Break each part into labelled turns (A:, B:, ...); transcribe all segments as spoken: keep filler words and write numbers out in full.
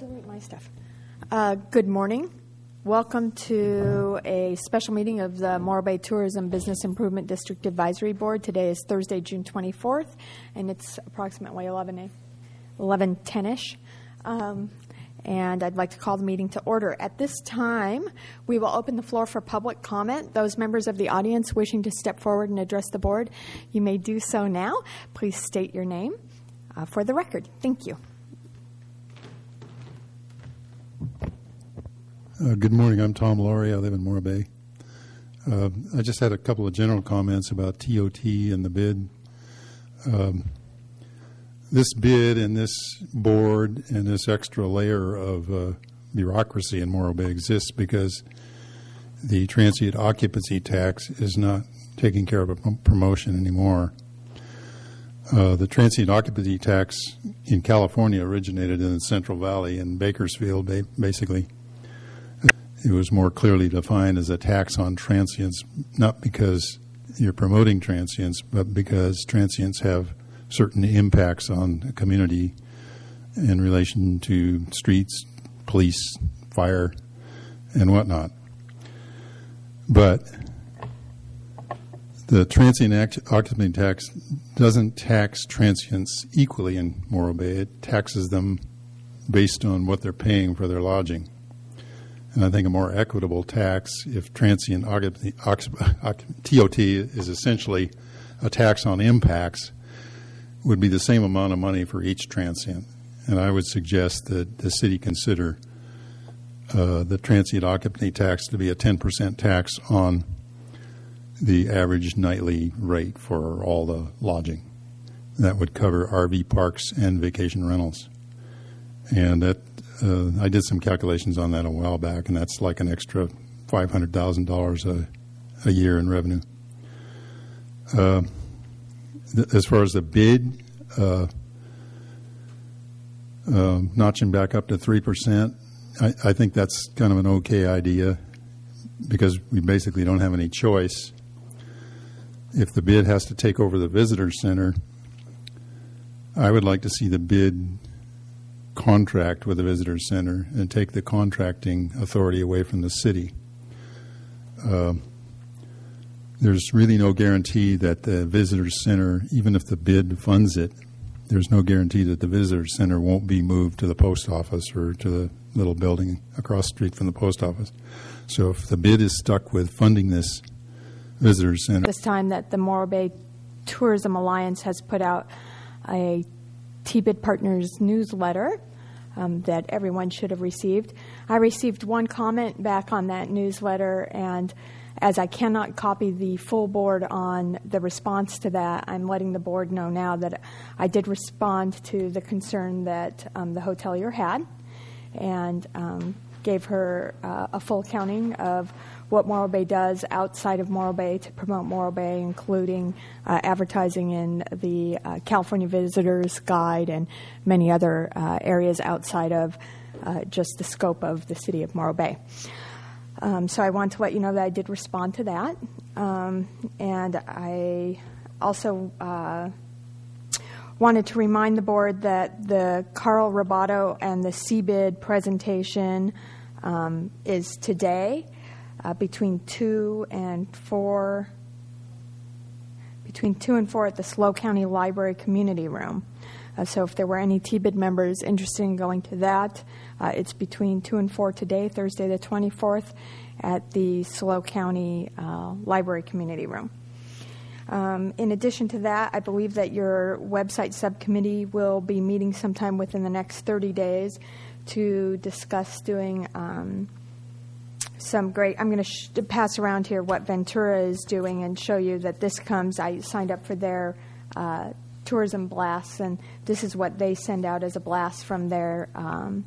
A: delete my stuff. Uh, good morning. Welcome to a special meeting of the Morro Bay Tourism Business Improvement District Advisory Board. Today is Thursday, June twenty-fourth, and it's approximately eleven ten-ish. Um, and I'd like to call the meeting to order. At this time, we will open the floor for public comment. Those members of the audience wishing to step forward and address the board, you may do so now. Please state your name uh, for the record. Thank you.
B: Uh, good morning. I'm Tom Laurie. I live in Morro Bay. Uh, I just had a couple of general comments about T O T and the bid. Um, this bid and this board and this extra layer of uh, bureaucracy in Morro Bay exists because the transient occupancy tax is not taking care of a promotion anymore. Uh, the transient occupancy tax in California originated in the Central Valley in Bakersfield, ba- basically. It was more clearly defined as a tax on transients, not because you're promoting transients, but because transients have certain impacts on the community in relation to streets, police, fire, and whatnot. But the transient occupancy tax doesn't tax transients equally in Morro Bay. It taxes them based on what they're paying for their lodging. And I think a more equitable tax, if transient T O T is essentially a tax on impacts, would be the same amount of money for each transient. And I would suggest that the city consider uh, the transient occupancy tax to be a ten percent tax on the average nightly rate for all the lodging. That would cover R V parks and vacation rentals. And that Uh, I did some calculations on that a while back, and that's like an extra five hundred thousand dollars a, a year in revenue. Uh, th- as far as the bid, uh, uh, notching back up to three percent, I, I think that's kind of an okay idea because we basically don't have any choice. If the bid has to take over the visitor center, I would like to see the bid contract with the visitor center and take the contracting authority away from the city. Uh, there's really no guarantee that the visitor center, even if the bid funds it, there's no guarantee that the visitor center won't be moved to the post office or to the little building across the street from the post office. So if the bid is stuck with funding this visitor center.
A: This time that the Morro Bay Tourism Alliance has put out a T B I D Partners newsletter um, that everyone should have received. I received one comment back on that newsletter, and as I cannot copy the full board on the response to that, I'm letting the board know now that I did respond to the concern that um, the hotelier had and um, gave her uh, a full accounting of what Morro Bay does outside of Morro Bay to promote Morro Bay, including uh, advertising in the uh, California Visitors Guide and many other uh, areas outside of uh, just the scope of the city of Morro Bay. Um, so I want to let you know that I did respond to that. Um, and I also uh, wanted to remind the board that the Carl Roboto and the C B I D presentation um, is today. Uh, between two and four, between two and four at the SLO County Library Community Room. Uh, so if there were any T B I D members interested in going to that, uh, it's between two and four today, Thursday the twenty-fourth, at the SLO County uh, Library Community Room. Um, in addition to that, I believe that your website subcommittee will be meeting sometime within the next thirty days to discuss doing um, some great, I'm going to sh- pass around here what Ventura is doing and show you that this comes, I signed up for their uh, tourism blasts, and this is what they send out as a blast from their, um,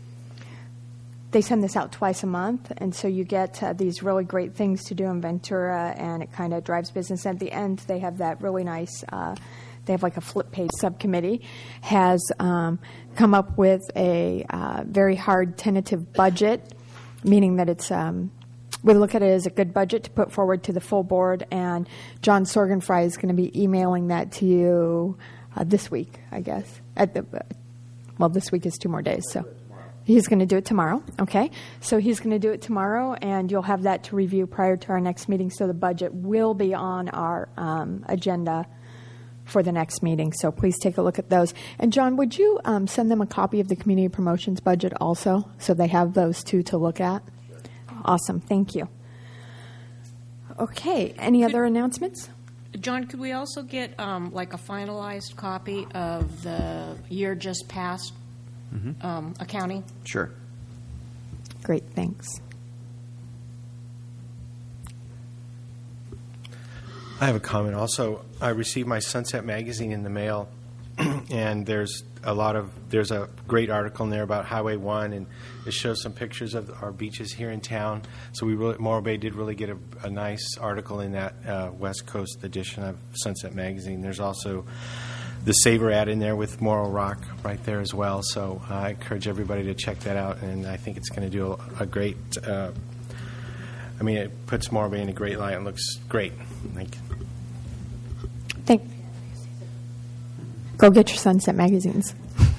A: they send this out twice a month, and so you get uh, these really great things to do in Ventura, and it kind of drives business. At the end, they have that really nice, uh, they have like a flip page subcommittee, has um, come up with a uh, very hard tentative budget, meaning that it's um, we look at it as a good budget to put forward to the full board, and John Sorgenfrey is going to be emailing that to you uh, this week, I guess. At the well, this week is two more days, so He's going to do it tomorrow. Okay. So he's going to do it tomorrow, and you'll have that to review prior to our next meeting. So the budget will be on our um, agenda for the next meeting. So please take a look at those. And John, would you um, send them a copy of the community promotions budget also, so they have those two to look at? Sure. Awesome. Thank you. Okay. Any could, other announcements?
C: John, could we also get um, like a finalized copy of the year just passed mm-hmm. um, accounting?
D: Sure.
A: Great. Thanks.
E: I have a comment. Also, I received my Sunset magazine in the mail, and there's a lot of there's a great article in there about Highway One, and it shows some pictures of our beaches here in town. So we really, Morro Bay did really get a, a nice article in that uh, West Coast edition of Sunset magazine. There's also the Savor ad in there with Morro Rock right there as well. So uh, I encourage everybody to check that out, and I think it's going to do a, a great. Uh, I mean, it puts Morro Bay in a great light and looks great. Thank you.
A: Thank. Go get your Sunset magazines.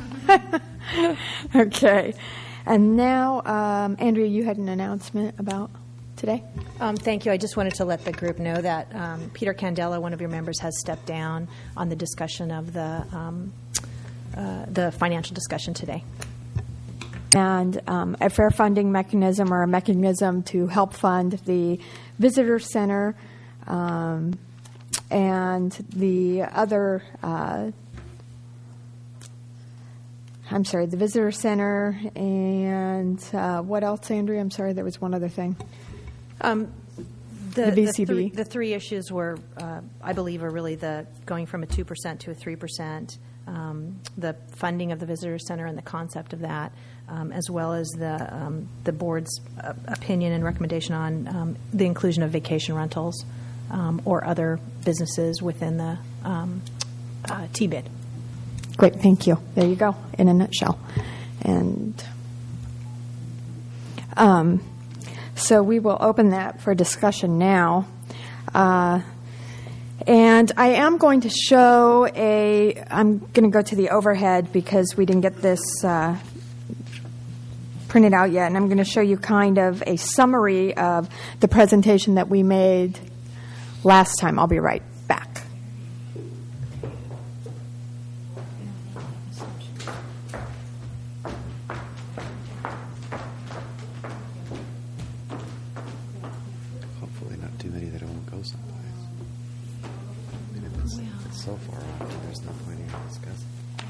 A: Okay. And now, um, Andrea, you had an announcement about today?
F: Um, thank you. I just wanted to let the group know that um, Peter Candela, one of your members, has stepped down on the discussion of the um, uh, the financial discussion today.
A: And um, a fair funding mechanism or a mechanism to help fund the visitor center um, and the other, uh, I'm sorry, the visitor center and uh, what else, Andrea? I'm sorry, there was one other thing.
F: Um, the,
A: the V C B.
F: The, th- the three issues were, uh, I believe, are really the going from a two percent to a three percent, um, the funding of the visitor center and the concept of that, um, as well as the um, the board's uh, opinion and recommendation on um, the inclusion of vacation rentals um, or other businesses within the um, uh, T bid.
A: Great, thank you. There you go, in a nutshell. And um, so we will open that for discussion now. Uh, and I am going to show a, I'm going to go to the overhead because we didn't get this uh, printed out yet, and I'm going to show you kind of a summary of the presentation that we made last time. I'll be right back.
D: Hopefully not too many that won't go someplace. I mean, if it's, if it's so far off, then there's no point even discussing.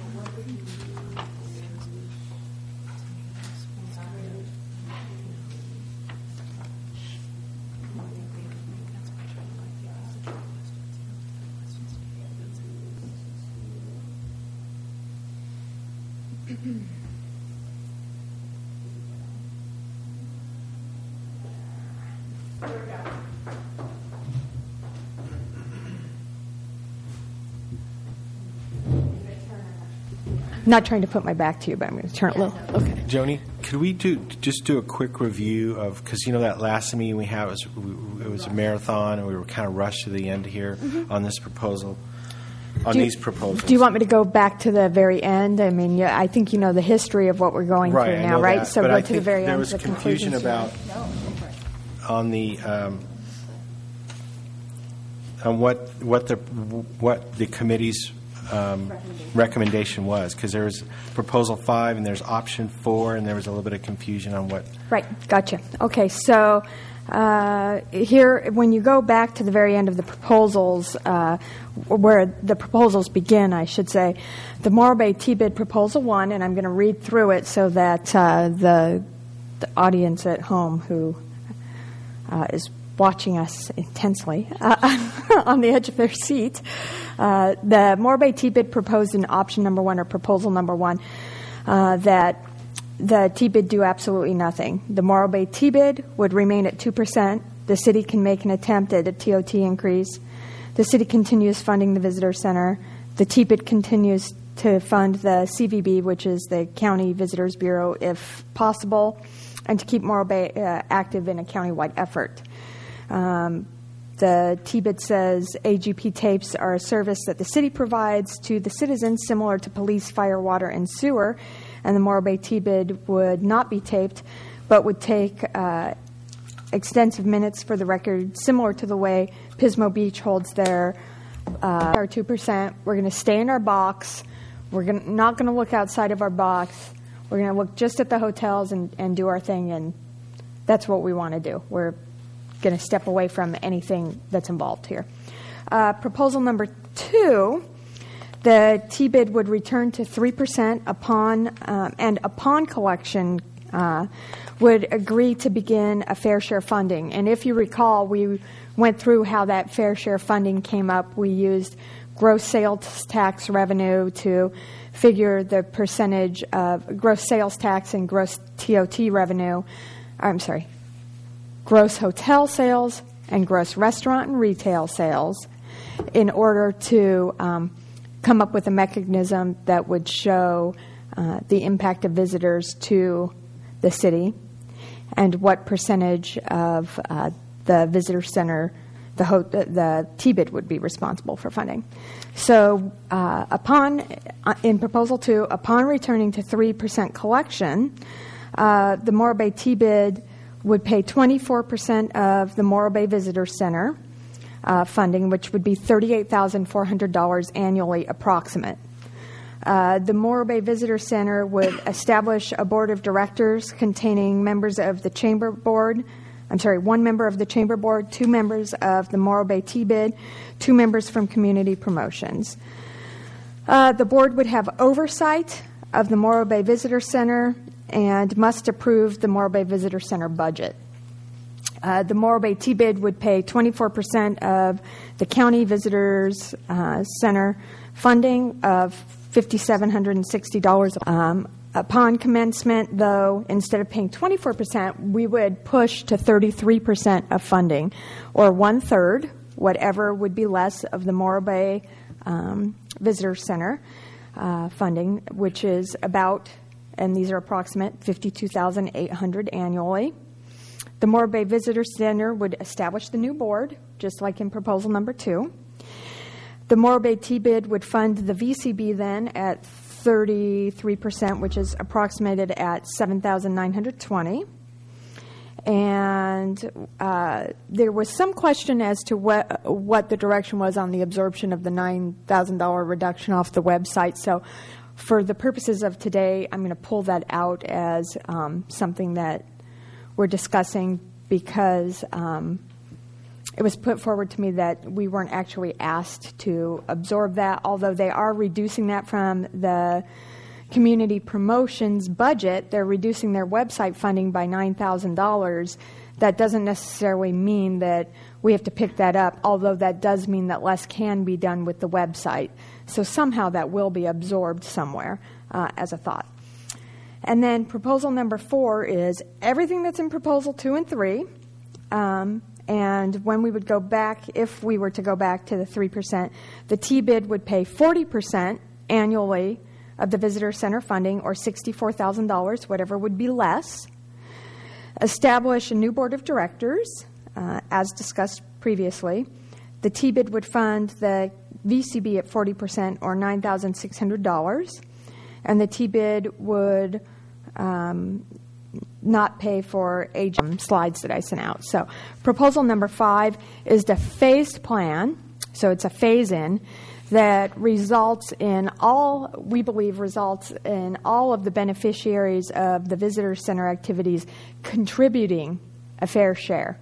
A: I'm not trying to put my back to you, but I'm going to turn it a little. Okay.
E: Joni, could we do just do a quick review of, because you know that last meeting we had was it was a marathon and we were kind of rushed to the end here mm-hmm. on this proposal, on
A: do
E: these
A: you,
E: proposals.
A: Do you want me to go back to the very end? I mean, yeah, I think you know the history of what we're going
E: right,
A: through now, right?
E: That.
A: So
E: but
A: go
E: I
A: to the very
E: there
A: end.
E: Was
A: the
E: confusion about
A: no,
E: on the um, on what what the what the committee's um, recommendation. recommendation was, because there was proposal five and there's option four, and there was a little bit of confusion on what.
A: Right, gotcha. Okay, so uh, here, when you go back to the very end of the proposals, uh, where the proposals begin, I should say, the Morro Bay T-bid proposal one, and I'm going to read through it so that uh, the the audience at home who uh, is watching us intensely uh, on the edge of their seat. Uh, the Morro Bay T-bid proposed in option number one, or proposal number one, uh, that the T-bid do absolutely nothing. The Morro Bay T-bid would remain at two percent. The city can make an attempt at a T O T increase. The city continues funding the visitor center. The T-bid continues to fund the C V B, which is the County Visitors Bureau, if possible, and to keep Morro Bay uh, active in a countywide effort. Um, the T-bid says A G P tapes are a service that the city provides to the citizens, similar to police, fire, water, and sewer. and the Morro Bay T-bid would not be taped, but would take uh, extensive minutes for the record, similar to the way Pismo Beach holds their uh, our two percent. We're going to stay in our box. We're gonna, not going to look outside of our box. We're going to look just at the hotels and, and do our thing, and that's what we want to do. We're going to step away from anything that's involved here. Uh, proposal number two, the T-bid would return to three percent upon, uh, and upon collection uh, would agree to begin a fair share funding. And if you recall, we went through how that fair share funding came up. We used gross sales tax revenue to figure the percentage of gross sales tax and gross T O T revenue. I'm sorry, gross hotel sales and gross restaurant and retail sales in order to um, come up with a mechanism that would show uh, the impact of visitors to the city and what percentage of uh, the visitor center, the, ho- the T-bid would be responsible for funding. So uh, upon, uh, in Proposal two, upon returning to three percent collection, uh, the Morro Bay T-bid would pay twenty-four percent of the Morro Bay Visitor Center uh, funding, which would be thirty-eight thousand four hundred dollars annually approximate. Uh, the Morro Bay Visitor Center would establish a board of directors containing members of the Chamber Board, I'm sorry, one member of the Chamber Board, two members of the Morro Bay T-bid, two members from Community Promotions. Uh, the board would have oversight of the Morro Bay Visitor Center and must approve the Morro Bay Visitor Center budget. Uh, the Morro Bay T-bid would pay twenty-four percent of the county visitors uh, center funding of five thousand seven hundred sixty dollars. Um, upon commencement, though, instead of paying twenty-four percent, we would push to thirty-three percent of funding, or one-third, whatever would be less of the Morro Bay um, Visitor Center uh, funding, which is about, and these are approximate, fifty-two thousand eight hundred dollars annually. The Morro Bay Visitor Center would establish the new board, just like in proposal number two. The Morro Bay T-bid would fund the V C B then at thirty-three percent, which is approximated at seven thousand nine hundred twenty dollars. And uh, there was some question as to what, what the direction was on the absorption of the nine thousand dollars reduction off the website. So for the purposes of today, I'm going to pull that out as um, something that we're discussing because um, it was put forward to me that we weren't actually asked to absorb that, although they are reducing that from the Community Promotions budget. They're reducing their website funding by nine thousand dollars. That doesn't necessarily mean that we have to pick that up, although that does mean that less can be done with the website. So somehow that will be absorbed somewhere uh, as a thought. And then proposal number four is everything that's in proposal two and three. Um, and when we would go back, if we were to go back to the three percent, the T-bid would pay forty percent annually of the visitor center funding, or sixty-four thousand dollars, whatever would be less. Establish a new board of directors, uh, as discussed previously. The T-bid would fund the V C B at forty percent, or nine thousand six hundred dollars. And the T-bid would um, not pay for age um, slides that I sent out. So proposal number five is the phased plan. So it's a phase-in that results in all, we believe, results in all of the beneficiaries of the visitor center activities contributing a fair share.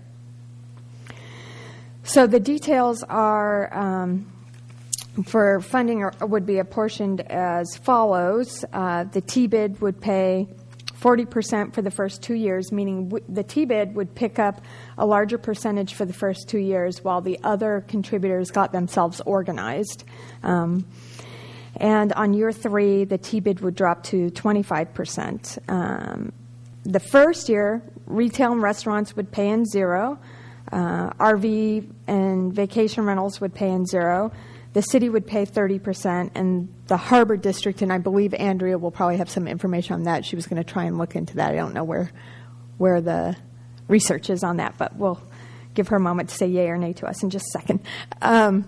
A: So the details are... Um, for funding are, would be apportioned as follows. Uh, the T-bid would pay forty percent for the first two years, meaning w- the T-bid would pick up a larger percentage for the first two years while the other contributors got themselves organized. Um, and on year three, the T-bid would drop to twenty-five percent. Um, the first year, retail and restaurants would pay in zero. Uh, R V and vacation rentals would pay in zero. The city would pay thirty percent, and the Harbor District, and I believe Andrea will probably have some information on that. She was going to try and look into that. I don't know where where the research is on that, but we'll give her a moment to say yay or nay to us in just a second. Um,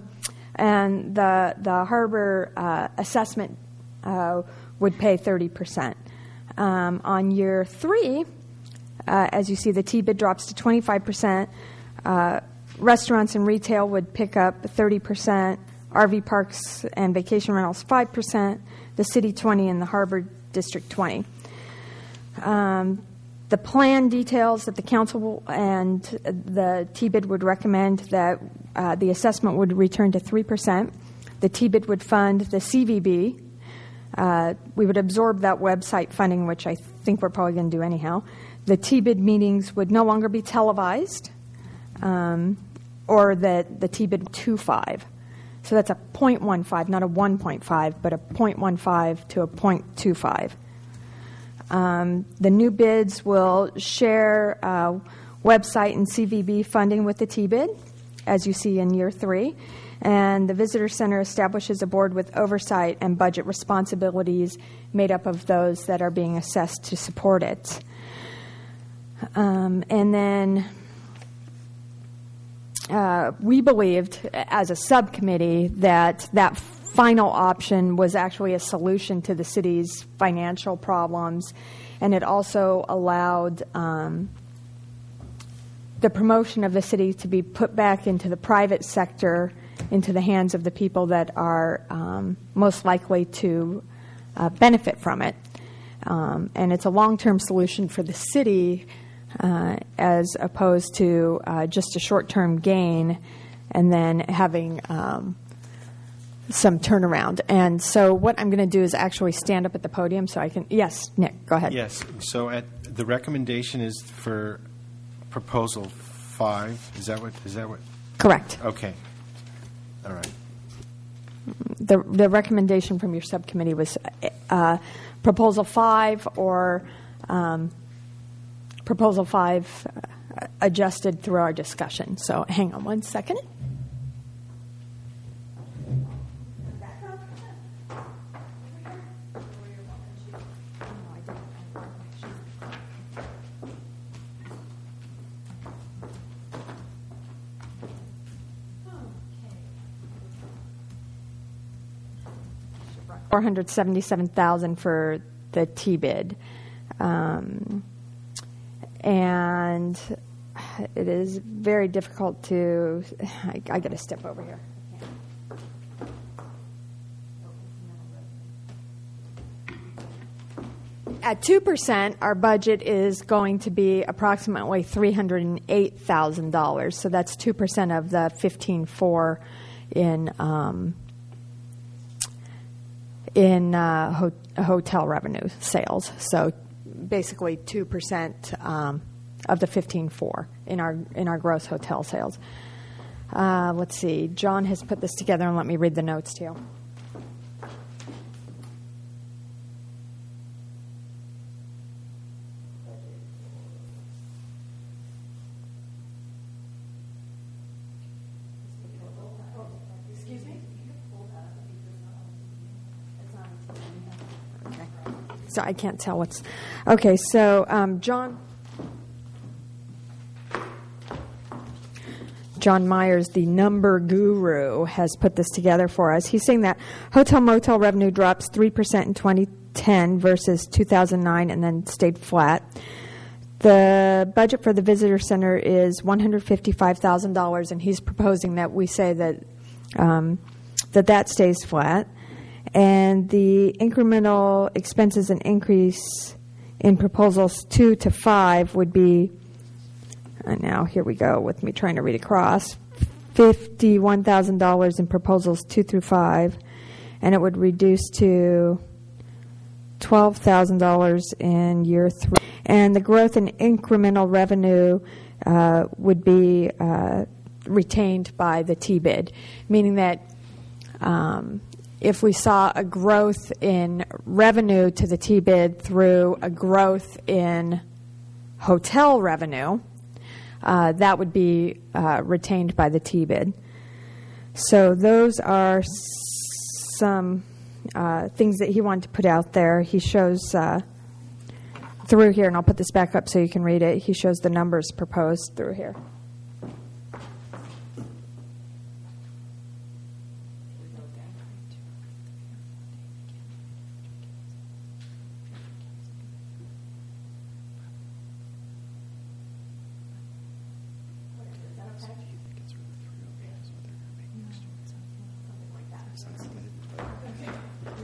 A: and the the Harbor uh, assessment uh, would pay thirty percent. Um, on year three, uh, as you see, the T-bid drops to twenty-five percent. Uh, restaurants and retail would pick up thirty percent. R V parks and vacation rentals five percent. The city twenty percent, and the harbor district twenty percent. Um, the plan details that the council and the T-bid would recommend that uh, the assessment would return to three percent. The T-bid would fund the C V B. Uh, we would absorb that website funding, which I think we're probably going to do anyhow. The T-bid meetings would no longer be televised, um, or that the T-bid two point five. So that's a zero point one five, not a one point five, but a zero point one five to a zero point two five. Um, the new bids will share uh, website and C V B funding with the T-bid, as you see in year three. And the Visitor Center establishes a board with oversight and budget responsibilities made up of those that are being assessed to support it. Um, and then uh, we believed, as a subcommittee, that that final option was actually a solution to the city's financial problems, and it also allowed um, the promotion of the city to be put back into the private sector, into the hands of the people that are um, most likely to uh, benefit from it. Um, and it's a long-term solution for the city uh, as opposed to uh, just a short-term gain and then having um, some turnaround. And so what I'm going to do is actually stand up at the podium so I can... Yes, Nick, go ahead.
E: Yes. So at, the recommendation is for proposal five. Is that what? Is that what?
A: Correct.
E: Okay. All right.
A: The, the recommendation from your subcommittee was uh, proposal five or um, proposal five uh, adjusted through our discussion. So hang on one second. four hundred seventy-seven thousand dollars for the T-bid. Um, and it is very difficult to... I, I got to step over here. At two percent, our budget is going to be approximately three hundred eight thousand dollars. So that's two percent of the fifteen point four in... Um, in uh, ho- hotel revenue sales. So basically two percent um, of the fifteen point four in our in our gross hotel sales. Uh, let's see. John has put this together, and let me read the notes to you. So I can't tell what's... Okay, so um, John... John Myers, the number guru, has put this together for us. He's saying that hotel-motel revenue drops three percent in twenty ten versus two thousand nine and then stayed flat. The budget for the Visitor Center is one hundred fifty-five thousand dollars, and he's proposing that we say that um, that, that stays flat. And the incremental expenses and increase in proposals two to five would be, and now here we go with me trying to read across, fifty-one thousand dollars in proposals two through five, and it would reduce to twelve thousand dollars in year three. And the growth in incremental revenue uh, would be uh, retained by the T-bid, meaning that um, if we saw a growth in revenue to the T-bid through a growth in hotel revenue, uh, that would be uh, retained by the T-bid. So those are some uh, things that he wanted to put out there. He shows uh, through here, and I'll put this back up so you can read it. He shows the numbers proposed through here.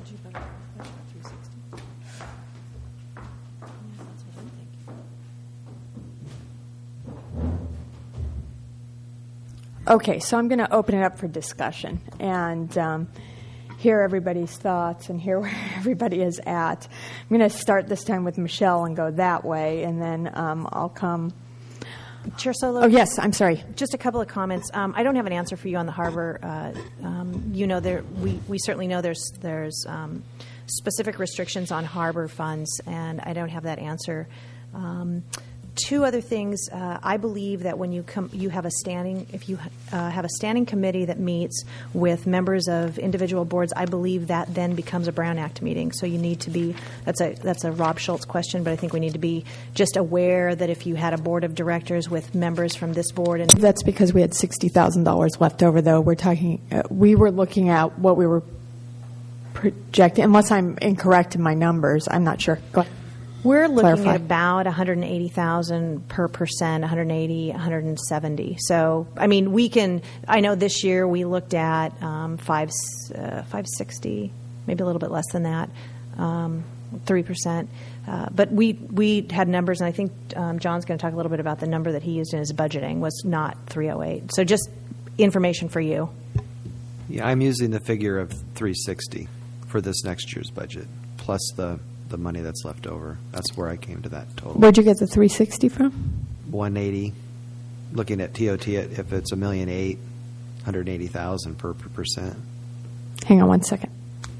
A: Okay, so I'm going to open it up for discussion and um, hear everybody's thoughts and hear where everybody is at. I'm going to start this time with Michelle and go that way, and then um, I'll come.
F: Chair Solo?
A: Oh, yes, I'm sorry.
F: Just a couple of comments. Um, I don't have an answer for you on the harbor. Uh, um, you know, there, we, we certainly know there's, there's um, specific restrictions on harbor funds, and I don't have that answer. Um, Two other things. Uh, I believe that when you come, you have a standing. If you uh, have a standing committee that meets with members of individual boards, I believe that then becomes a Brown Act meeting. So you need to be. That's a that's a Rob Schultz question, but I think we need to be just aware that if you had a board of directors with members from this board, and
A: That's because we had sixty thousand dollars left over, though. We're talking. Uh, we were looking at what we were projecting. Unless I'm incorrect in my numbers, I'm not sure. Go ahead.
F: we're looking
A: Clarify.
F: at about one hundred eighty thousand per percent, one hundred eighty, one hundred seventy. So, I mean, we can. I know this year we looked at um, five, uh, five sixty, maybe a little bit less than that, um, three percent. Uh, but we we had numbers, and I think um, John's going to talk a little bit about the number that he used in his budgeting was not three oh eight. So, just information for you.
D: Yeah, I'm using the figure of three sixty for this next year's budget, plus the, the money that's left over. That's where I came to that total.
A: Where'd you get the three sixty from?
D: one eighty, looking at T O T, at- if it's a million eight, one hundred eighty thousand per, per percent.
A: Hang on one second.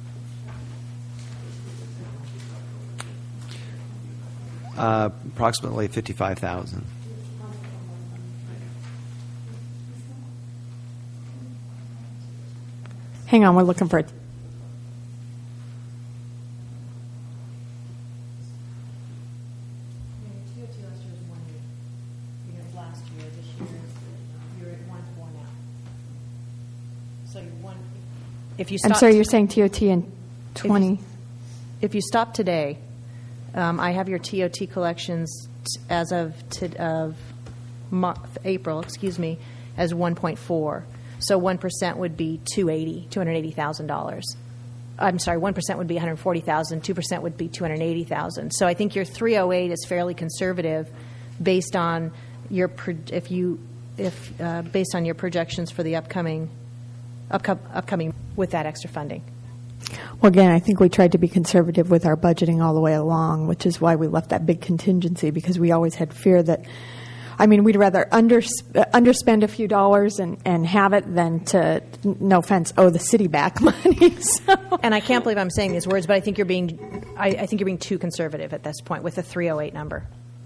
D: Uh, approximately fifty-five thousand.
A: Hang on, we're looking for it.
F: If you
A: I'm
F: stop
A: sorry, you're saying T O T in twenty.
F: If you stop today, um, I have your T O T collections t- as of t- of Mar- April, excuse me, as one point four. So one percent would be two eighty, two hundred eighty thousand dollars. I'm sorry, one percent would be one hundred forty thousand. Two percent would be two hundred eighty thousand. So I think your three oh eight is fairly conservative, based on your pro- if you if uh, based on your projections for the upcoming upco- upcoming with that extra funding.
A: Well, again, I think we tried to be conservative with our budgeting all the way along, which is why we left that big contingency, because we always had fear that, I mean, we'd rather under, uh, underspend a few dollars and, and have it than to, no offense, owe the city back money. So.
F: And I can't believe I'm saying these words, but I think you're being, I, I think you're being too conservative at this point with the three oh eight number.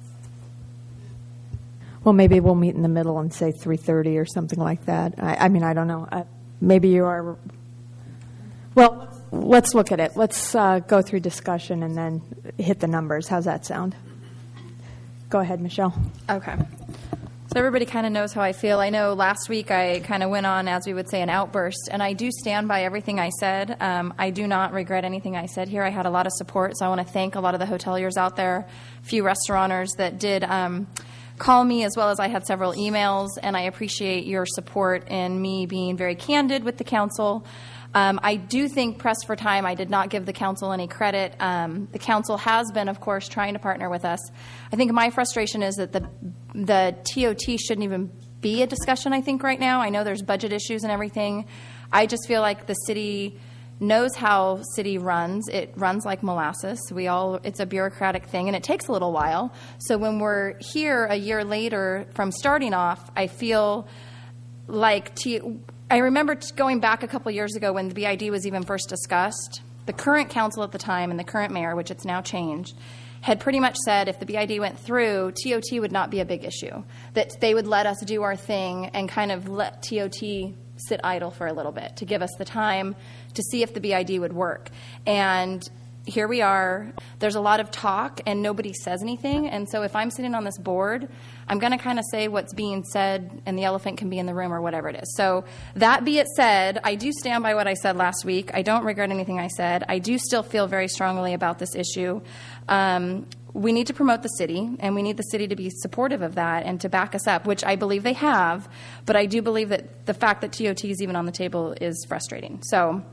A: Well, maybe we'll meet in the middle and say three thirty or something like that. I, I mean, I don't know. Uh, maybe you are. Well, let's look at it. Let's uh, go through discussion and then hit the numbers. How's that sound? Go ahead, Michelle.
G: Okay. So everybody kind of knows how I feel. I know last week I kind of went on, as we would say, an outburst, and I do stand by everything I said. Um, I do not regret anything I said here. I had a lot of support, so I want to thank a lot of the hoteliers out there, a few restauranteurs that did um, call me, as well as I had several emails, and I appreciate your support in me being very candid with the council. Um, I do think, pressed for time, I did not give the council any credit. Um, the council has been, of course, trying to partner with us. I think my frustration is that the the T O T shouldn't even be a discussion, I think, right now. I know there's budget issues and everything. I just feel like the city knows how city runs. It runs like molasses. We all, it's a bureaucratic thing, and it takes a little while. So when we're here a year later from starting off, I feel like T- I remember going back a couple years ago when the B I D was even first discussed. The current council at the time and the current mayor, which it's now changed, had pretty much said if the B I D went through, T O T would not be a big issue, that they would let us do our thing and kind of let T O T sit idle for a little bit to give us the time to see if the B I D would work. And here we are. There's a lot of talk, and nobody says anything. And so if I'm sitting on this board, I'm going to kind of say what's being said, and the elephant can be in the room or whatever it is. So that be it said, I do stand by what I said last week. I don't regret anything I said. I do still feel very strongly about this issue. Um, we need to promote the city, and we need the city to be supportive of that and to back us up, which I believe they have. But I do believe that the fact that T O T is even on the table is frustrating. So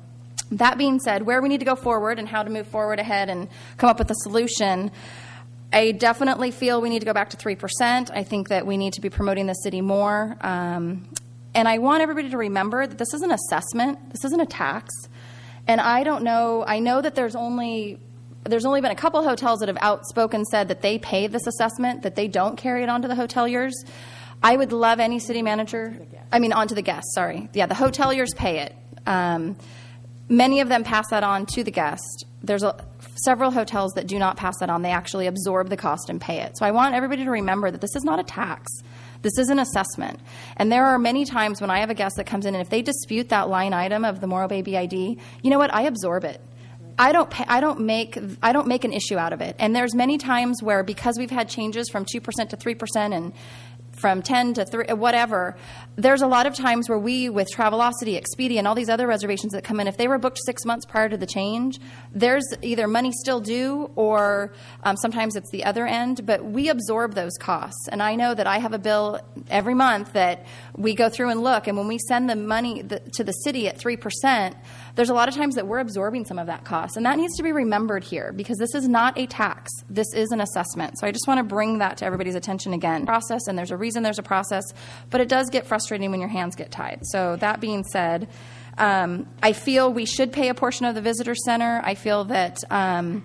G: that being said, where we need to go forward and how to move forward ahead and come up with a solution, I definitely feel we need to go back to three percent. I think that we need to be promoting the city more. Um, and I want everybody to remember that this is an assessment. This isn't a tax. And I don't know, I know that there's only there's only been a couple hotels that have outspoken said that they pay this assessment, that they don't carry it on to the hoteliers. I would love any city manager, I mean, onto the guests, sorry. Yeah, the hoteliers pay it. Um, many of them pass that on to the guest. There's a, several hotels that do not pass that on. They actually absorb the cost and pay it. So I want everybody to remember that this is not a tax. This is an assessment. And there are many times when I have a guest that comes in and if they dispute that line item of the Morro Bay B I D, you know what? I absorb it. I don't pay, I don't make I don't make an issue out of it. And there's many times where because we've had changes from two percent to three percent and from ten to three, whatever, there's a lot of times where we, with Travelocity, Expedia, and all these other reservations that come in, if they were booked six months prior to the change, there's either money still due or um, sometimes it's the other end, but we absorb those costs. And I know that I have a bill every month that we go through and look, and when we send the money the, to the city at three percent, there's a lot of times that we're absorbing some of that cost. And that needs to be remembered here because this is not a tax. This is an assessment. So I just want to bring that to everybody's attention again. Process, and there's a reason there's a process, but it does get frustrating when your hands get tied. So that being said, um, I feel we should pay a portion of the visitor center. I feel that um,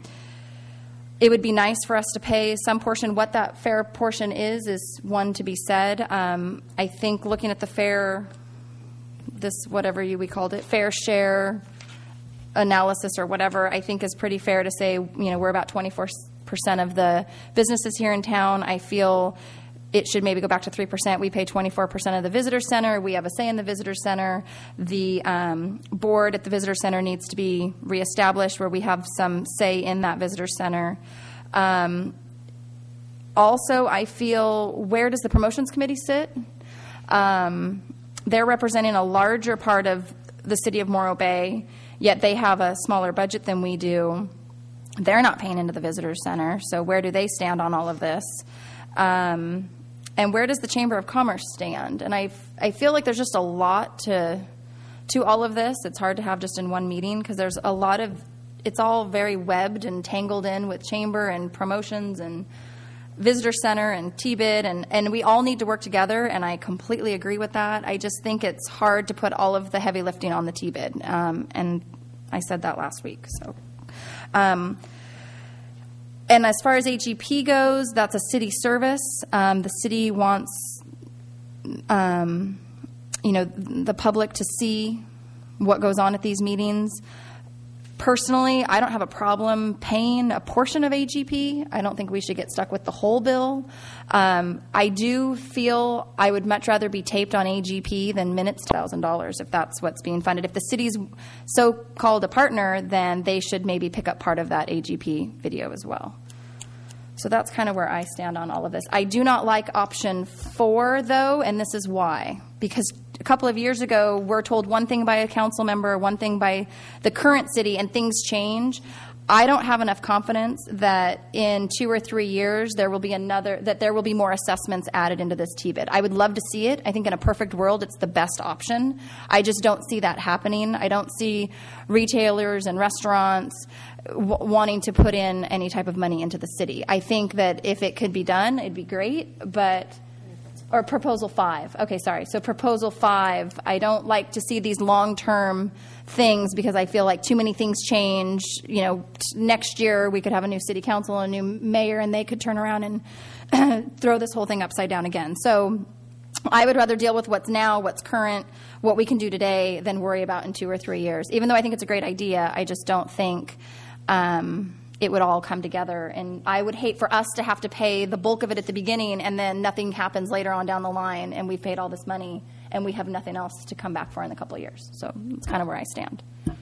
G: it would be nice for us to pay some portion. What that fair portion is, is one to be said. Um, I think looking at the fair... this whatever you we called it, fair share analysis or whatever, I think is pretty fair to say, you know, we're about twenty-four percent of the businesses here in town. I feel it should maybe go back to three percent. We pay twenty-four percent of the visitor center. We have a say in the visitor center. The um, board at the visitor center needs to be reestablished where we have some say in that visitor center. Um, also, I feel, where does the promotions committee sit? Um, They're representing a larger part of the city of Morro Bay, yet they have a smaller budget than we do. They're not paying into the visitor center, so where do they stand on all of this? Um, and where does the Chamber of Commerce stand? And I, I feel like there's just a lot to to all of this. It's hard to have just in one meeting because there's a lot of, it's all very webbed and tangled in with Chamber and promotions and visitor center and T B I D, and, and we all need to work together, and I completely agree with that. I just think it's hard to put all of the heavy lifting on the T B I D, um, and I said that last week. So, um, and as far as H E P goes, that's a city service. Um, the city wants, um, you know, the public to see what goes on at these meetings. Personally, I don't have a problem paying a portion of A G P. I don't think we should get stuck with the whole bill. Um, I do feel I would much rather be taped on A G P than minutes one thousand dollars if that's what's being funded. If the city's so-called a partner, then they should maybe pick up part of that A G P video as well. So that's kind of where I stand on all of this. I do not like option four, though, and this is why. Because a couple of years ago, we're told one thing by a council member, one thing by the current city, and things change. I don't have enough confidence that in two or three years there will be another, that there will be more assessments added into this T B I D. I would love to see it. I think in a perfect world, it's the best option. I just don't see that happening. I don't see retailers and restaurants w- wanting to put in any type of money into the city. I think that if it could be done, it'd be great, but... Or proposal five. Okay, sorry. So proposal five, I don't like to see these long-term things because I feel like too many things change. You know, t- next year we could have a new city council, a new mayor, and they could turn around and throw this whole thing upside down again. So I would rather deal with what's now, what's current, what we can do today than worry about in two or three years. Even though I think it's a great idea, I just don't think... Um, it would all come together. And I would hate for us to have to pay the bulk of it at the beginning and then nothing happens later on down the line and we've paid all this money and we have nothing else to come back for in a couple of years. So that's kind of where I stand.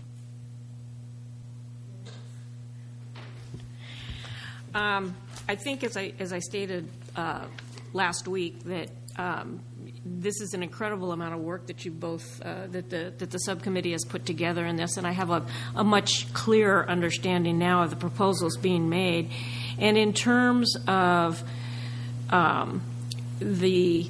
C: Um, I think, as I as I stated uh, last week, that um, this is an incredible amount of work that you both uh, that the that the subcommittee has put together in this, and I have a, a much clearer understanding now of the proposals being made. And in terms of um, the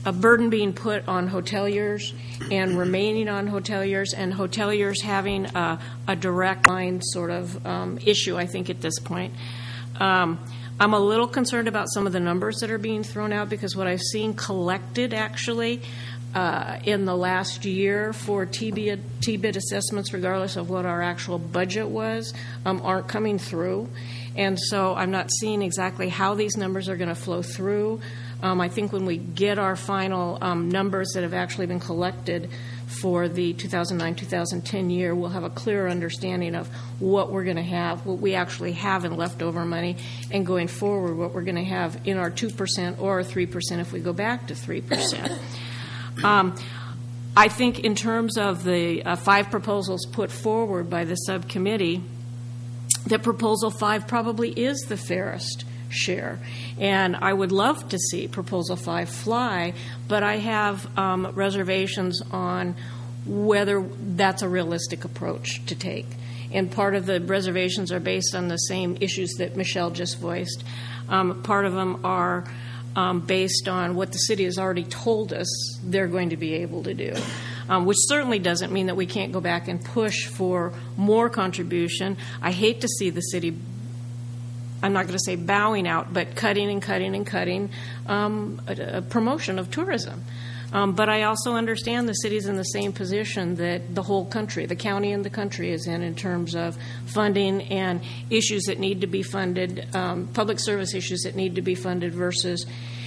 C: a burden being put on hoteliers and remaining on hoteliers, and hoteliers having a, a direct line sort of um, issue, I think, at this point. Um, I'm a little concerned about some of the numbers that are being thrown out, because what I've seen collected actually uh, in the last year for T B I D assessments, regardless of what our actual budget was, um, aren't coming through. And so I'm not seeing exactly how these numbers are going to flow through. Um, I think when we get our final um, numbers that have actually been collected for the two thousand nine two thousand ten year, we'll have a clearer understanding of what we're going to have, what we actually have in leftover money, and going forward, what we're going to have in our two percent or three percent if we go back to three percent. Um, I think in terms of the uh, five proposals put forward by the subcommittee, that Proposal five probably is the fairest share. And I would love to see Proposal five fly, but I have um, reservations on whether that's a realistic approach to take. And part of the reservations are based on the same issues that Michelle just voiced. Um, part of them are um, based on what the city has already told us they're going to be able to do. Um, which certainly doesn't mean that we can't go back and push for more contribution. I hate to see the city, I'm not going to say bowing out, but cutting and cutting and cutting um, a, a promotion of tourism. Um, but I also understand the city's in the same position that the whole country, the county and the country is in, in terms of funding and issues that need to be funded, um, public service issues that need to be funded versus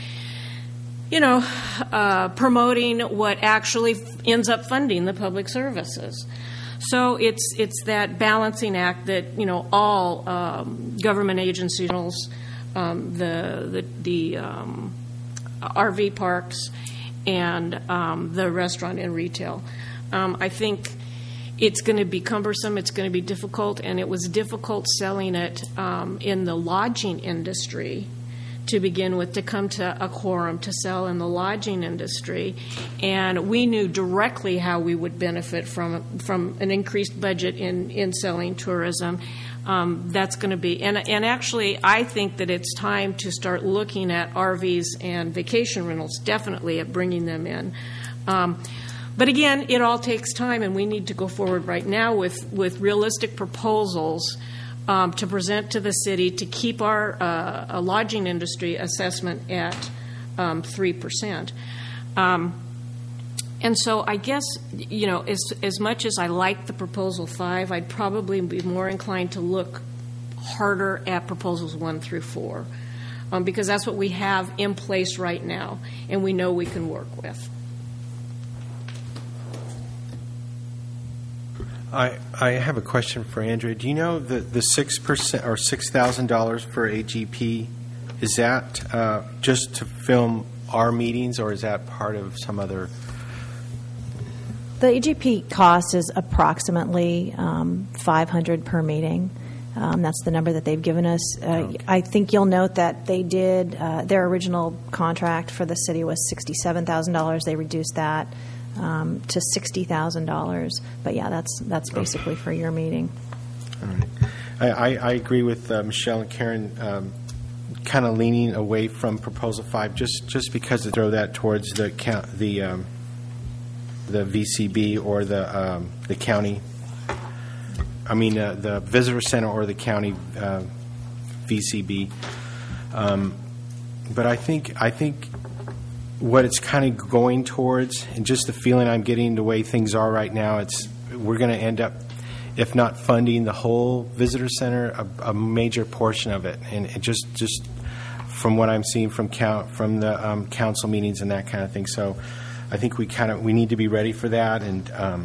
C: you know, uh, promoting what actually ends up funding the public services. So it's it's that balancing act that, you know, all um, government agencies, um, the the, the um, R V parks, and um, the restaurant and retail. Um, I think it's going to be cumbersome. It's going to be difficult, and it was difficult selling it um, in the lodging industry to begin with, to come to a quorum to sell in the lodging industry. And we knew directly how we would benefit from from an increased budget in, in selling tourism. Um, that's going to be, and, and actually I think that it's time to start looking at R Vs and vacation rentals, definitely at bringing them in. Um, but again, it all takes time, and we need to go forward right now with, with realistic proposals Um, to present to the city to keep our uh, lodging industry assessment at um, three percent. Um, and so I guess, you know, as, as much as I like the Proposal five, I'd probably be more inclined to look harder at Proposals one through four, um, because that's what we have in place right now, and we know we can work with.
E: I, I have a question for Andrea. Do you know the, the six percent or six thousand dollars for A G P, is that uh, just to film our meetings, or is that part of some other?
F: The A G P cost is approximately um, five hundred dollars per meeting. Um, that's the number that they've given us. Uh, okay. I think you'll note that they did, uh, their original contract for the city was sixty-seven thousand dollars. They reduced that Um, to sixty thousand dollars, but yeah, that's that's basically for your meeting.
E: All right. I, I, I agree with uh, Michelle and Karen, um, kind of leaning away from Proposal Five, just just because to throw that towards the count, the um, the V C B or the um, the county. I mean, uh, the visitor center or the county uh, V C B. Um, but I think I think. What it's kind of going towards, and just the feeling I'm getting the way things are right now, it's we're going to end up, if not funding the whole visitor center, a, a major portion of it, and it just just from what I'm seeing from count from the um, council meetings and that kind of thing. So I think we kind of we need to be ready for that, and um,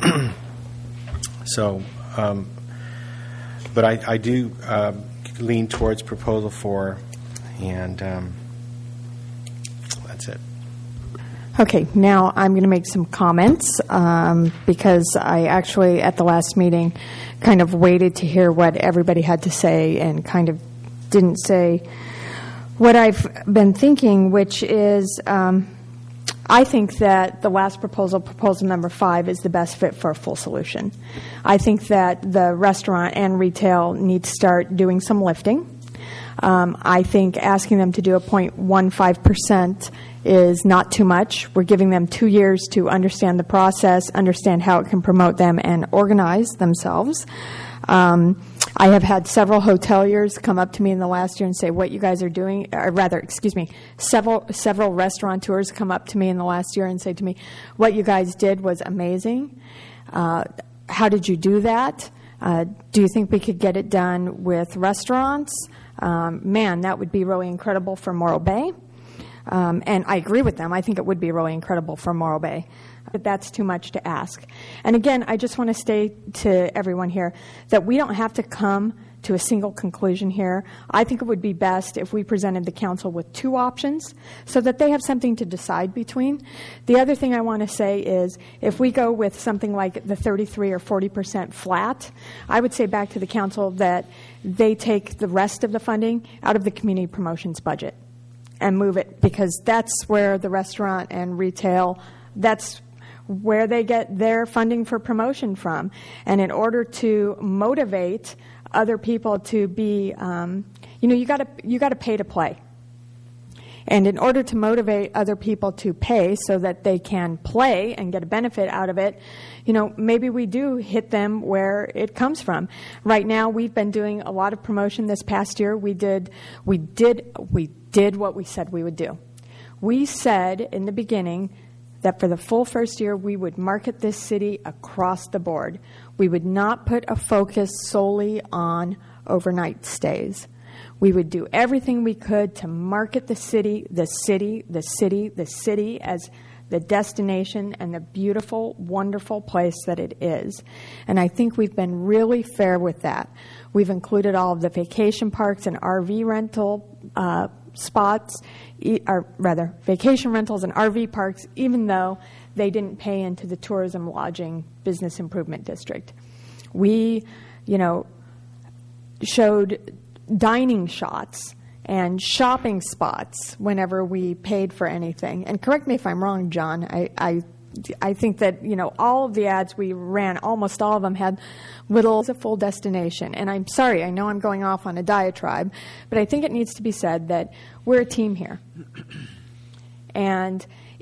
E: so. Um, but I, I do uh, lean towards Proposal Four, and. Um, That's it.
A: Okay, now I'm going to make some comments um, because I actually, at the last meeting, kind of waited to hear what everybody had to say and kind of didn't say what I've been thinking, which is um, I think that the last proposal, proposal number five, is the best fit for a full solution. I think that the restaurant and retail need to start doing some lifting. Um, I think asking them to do a zero point one five percent is not too much. We're giving them two years to understand the process, understand how it can promote them, and organize themselves. Um, I have had several hoteliers come up to me in the last year and say, what you guys are doing, or rather, excuse me, several several restaurateurs come up to me in the last year and say to me, what you guys did was amazing. Uh, how did you do that? Uh, do you think we could get it done with restaurants? Um, man, that would be really incredible for Morro Bay. Um, and I agree with them. I think it would be really incredible for Morro Bay. But that's too much to ask. And again, I just want to say to everyone here that we don't have to come to a single conclusion here. I think it would be best if we presented the council with two options so that they have something to decide between. The other thing I want to say is if we go with something like the thirty-three or forty percent flat, I would say back to the council that they take the rest of the funding out of the community promotions budget and move it, because that's where the restaurant and retail, that's where they get their funding for promotion from. And in order to motivate other people to be, um, you know, you got to you got to pay to play. And in order to motivate other people to pay so that they can play and get a benefit out of it, you know, maybe we do hit them where it comes from. Right now, we've been doing a lot of promotion this past year. We did, we did, we did what we said we would do. We said in the beginning that for the full first year, we would market this city across the board. We would not put a focus solely on overnight stays. We would do everything we could to market the city, the city, the city, the city as the destination and the beautiful, wonderful place that it is. And I think we've been really fair with that. We've included all of the vacation parks and R V rental uh, spots, or rather, vacation rentals and R V parks, even though they didn't pay into the tourism lodging business improvement district. We, you know, showed dining shots and shopping spots whenever we paid for anything. And correct me if I'm wrong, John. I, I, I think that, you know, all of the ads we ran, almost all of them had little as a full destination. And I'm sorry, I know I'm going off on a diatribe, but I think it needs to be said that we're a team here. And,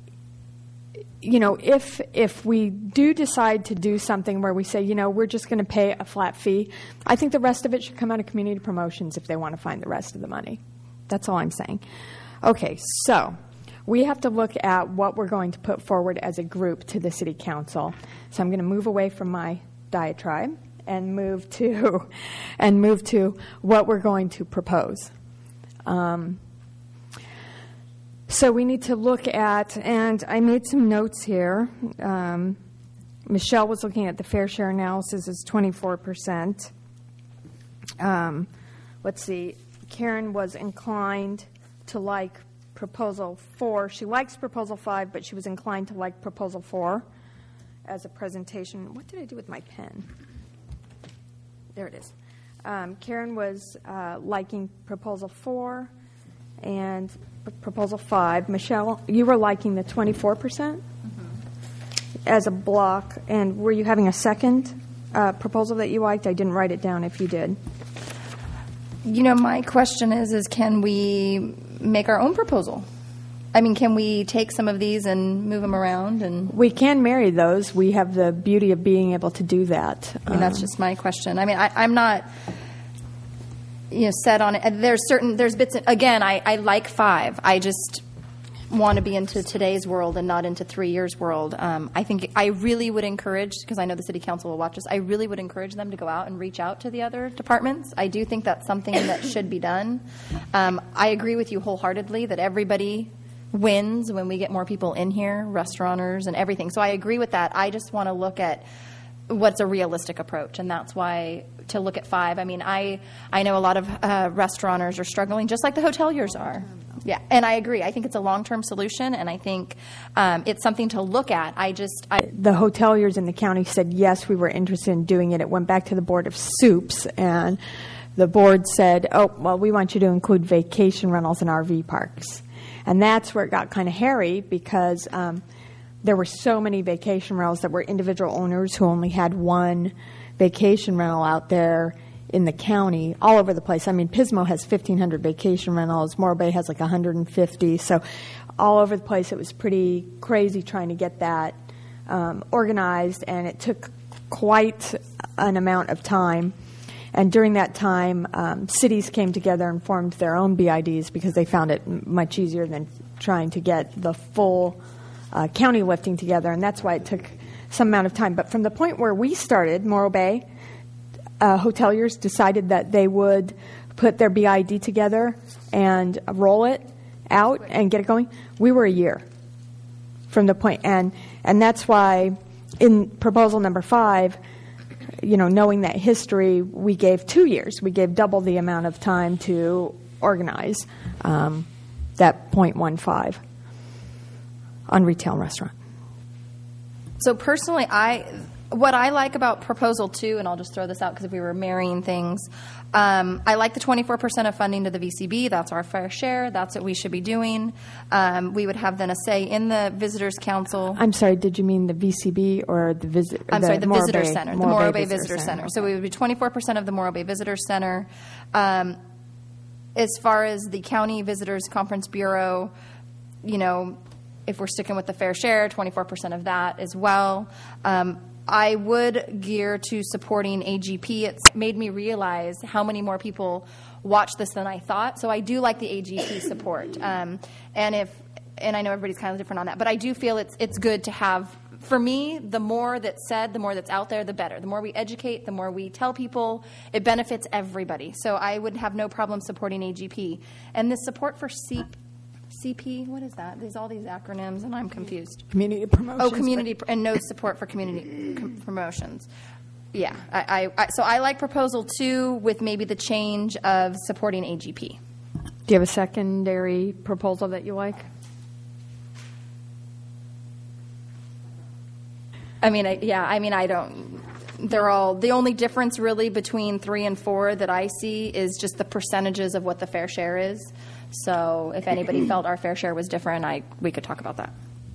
A: you know, if if we do decide to do something where we say, you know, we're just going to pay a flat fee, I think the rest of it should come out of community promotions if they want to find the rest of the money. That's all I'm saying. Okay, so we have to look at what we're going to put forward as a group to the City Council. So I'm going to move away from my diatribe and move to and move to what we're going to propose. Um, so we need to look at, and I made some notes here. Um, Michelle was looking at the fair share analysis as twenty-four percent. Um, let's see. Karen was inclined to like proposal four. She likes proposal five, but she was inclined to like proposal four as a presentation. What did I do with my pen? There it is. Um, Karen was uh, liking proposal four and p- proposal five. Michelle, you were liking the twenty-four percent mm-hmm. as a block. And were you having a second uh, proposal that you liked? I didn't write it down if you did.
G: You know, my question is, is can we make our own proposal? I mean, can we take some of these and move them around? And
A: we can marry those. We have the beauty of being able to do that.
G: I mean, um, that's just my question. I mean, I, I'm not, you know, set on it. There's certain, there's bits, again, I, I like five. I just want to be into today's world and not into three years' world. Um, I think I really would encourage, because I know the City Council will watch this, I really would encourage them to go out and reach out to the other departments. I do think that's something that should be done. Um, I agree with you wholeheartedly that everybody wins when we get more people in here, restaurateurs and everything. So I agree with that. I just want to look at what's a realistic approach, and that's why to look at five. I mean, I I know a lot of uh, restaurateurs are struggling, just like the hoteliers are. Yeah, and I agree. I think it's a long-term solution, and I think um, it's something to look at. I just I,
A: the hoteliers in the county said yes, we were interested in doing it. It went back to the Board of Soups, and the board said, oh, well, we want you to include vacation rentals and R V parks. And that's where it got kind of hairy, because um, there were so many vacation rentals that were individual owners who only had one vacation rental out there in the county, all over the place. I mean, Pismo has fifteen hundred vacation rentals. Morro Bay has like one hundred fifty. So all over the place, it was pretty crazy trying to get that um, organized, and it took quite an amount of time. And during that time, um, cities came together and formed their own B I Ds because they found it m- much easier than trying to get the full uh, county lifting together, and that's why it took some amount of time. But from the point where we started, Morro Bay, uh, hoteliers decided that they would put their B I D together and roll it out and get it going. We were a year from the point, and and that's why in proposal number five, you know, knowing that history, we gave two years. We gave double the amount of time to organize um, that point one five on retail restaurant.
G: So personally, I what I like about proposal two, and I'll just throw this out because if we were marrying things, um, I like the twenty-four percent of funding to the V C B. That's our fair share. That's what we should be doing. Um, we would have then a say in the Visitors Council.
A: I'm sorry, did you mean the V C B or the visit?
G: I'm sorry, the
A: Morro
G: Visitor
A: Bay,
G: Center, the
A: Morro
G: Morro
A: Bay
G: Bay Visitor Center. So we would be twenty-four percent of the Morro Bay Visitor Center. Um, as far as the County Visitors Conference Bureau, you know, if we're sticking with the fair share, twenty-four percent of that as well. Um, I would gear to supporting A G P. It's made me realize how many more people watch this than I thought. So I do like the A G P support. Um, and if, and I know everybody's kind of different on that, but I do feel it's it's good to have. For me, the more that's said, the more that's out there, the better. The more we educate, the more we tell people, it benefits everybody. So I would have no problem supporting A G P. And the support for C. C P, what is that? There's all these acronyms, and I'm confused.
A: Community promotions.
G: Oh, community, pr- and no support for community com- promotions. Yeah, I, I, I, so I like proposal two with maybe the change of supporting A G P.
A: Do you have a secondary proposal that you like?
G: I mean, I, yeah, I mean, I don't. They're all the only difference really between three and four that I see is just the percentages of what the fair share is. So if anybody felt our fair share was different, I we could talk about that.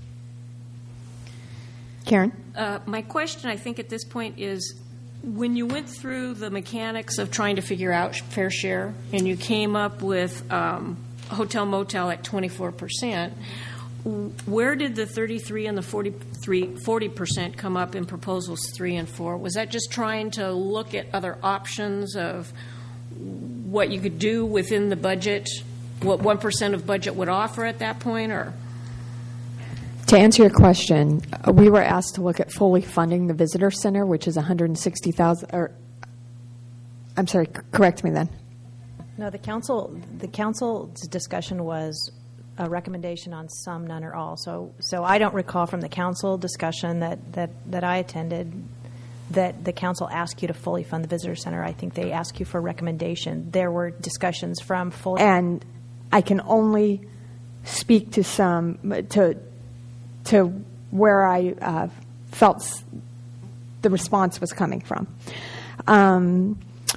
A: Karen?
C: Uh, my question, I think, at this point is, when you went through the mechanics of trying to figure out fair share, and you came up with um, hotel motel at twenty-four percent, where did the thirty-three and the forty-three, forty percent come up in proposals three and four? Was that just trying to look at other options of what you could do within the budget, what one percent of budget would offer at that point, or?
A: To answer your question, uh, we were asked to look at fully funding the visitor center, which is one hundred sixty thousand dollars. Or, I'm sorry, c- correct me then.
F: No, the council, the council's discussion was a recommendation on some, none, or all. So, so I don't recall from the council discussion that, that, that I attended that the council asked you to fully fund the visitor center. I think they asked you for a recommendation. There were discussions from fully.
A: And I can only speak to some, to, to where I uh, felt the response was coming from. Um,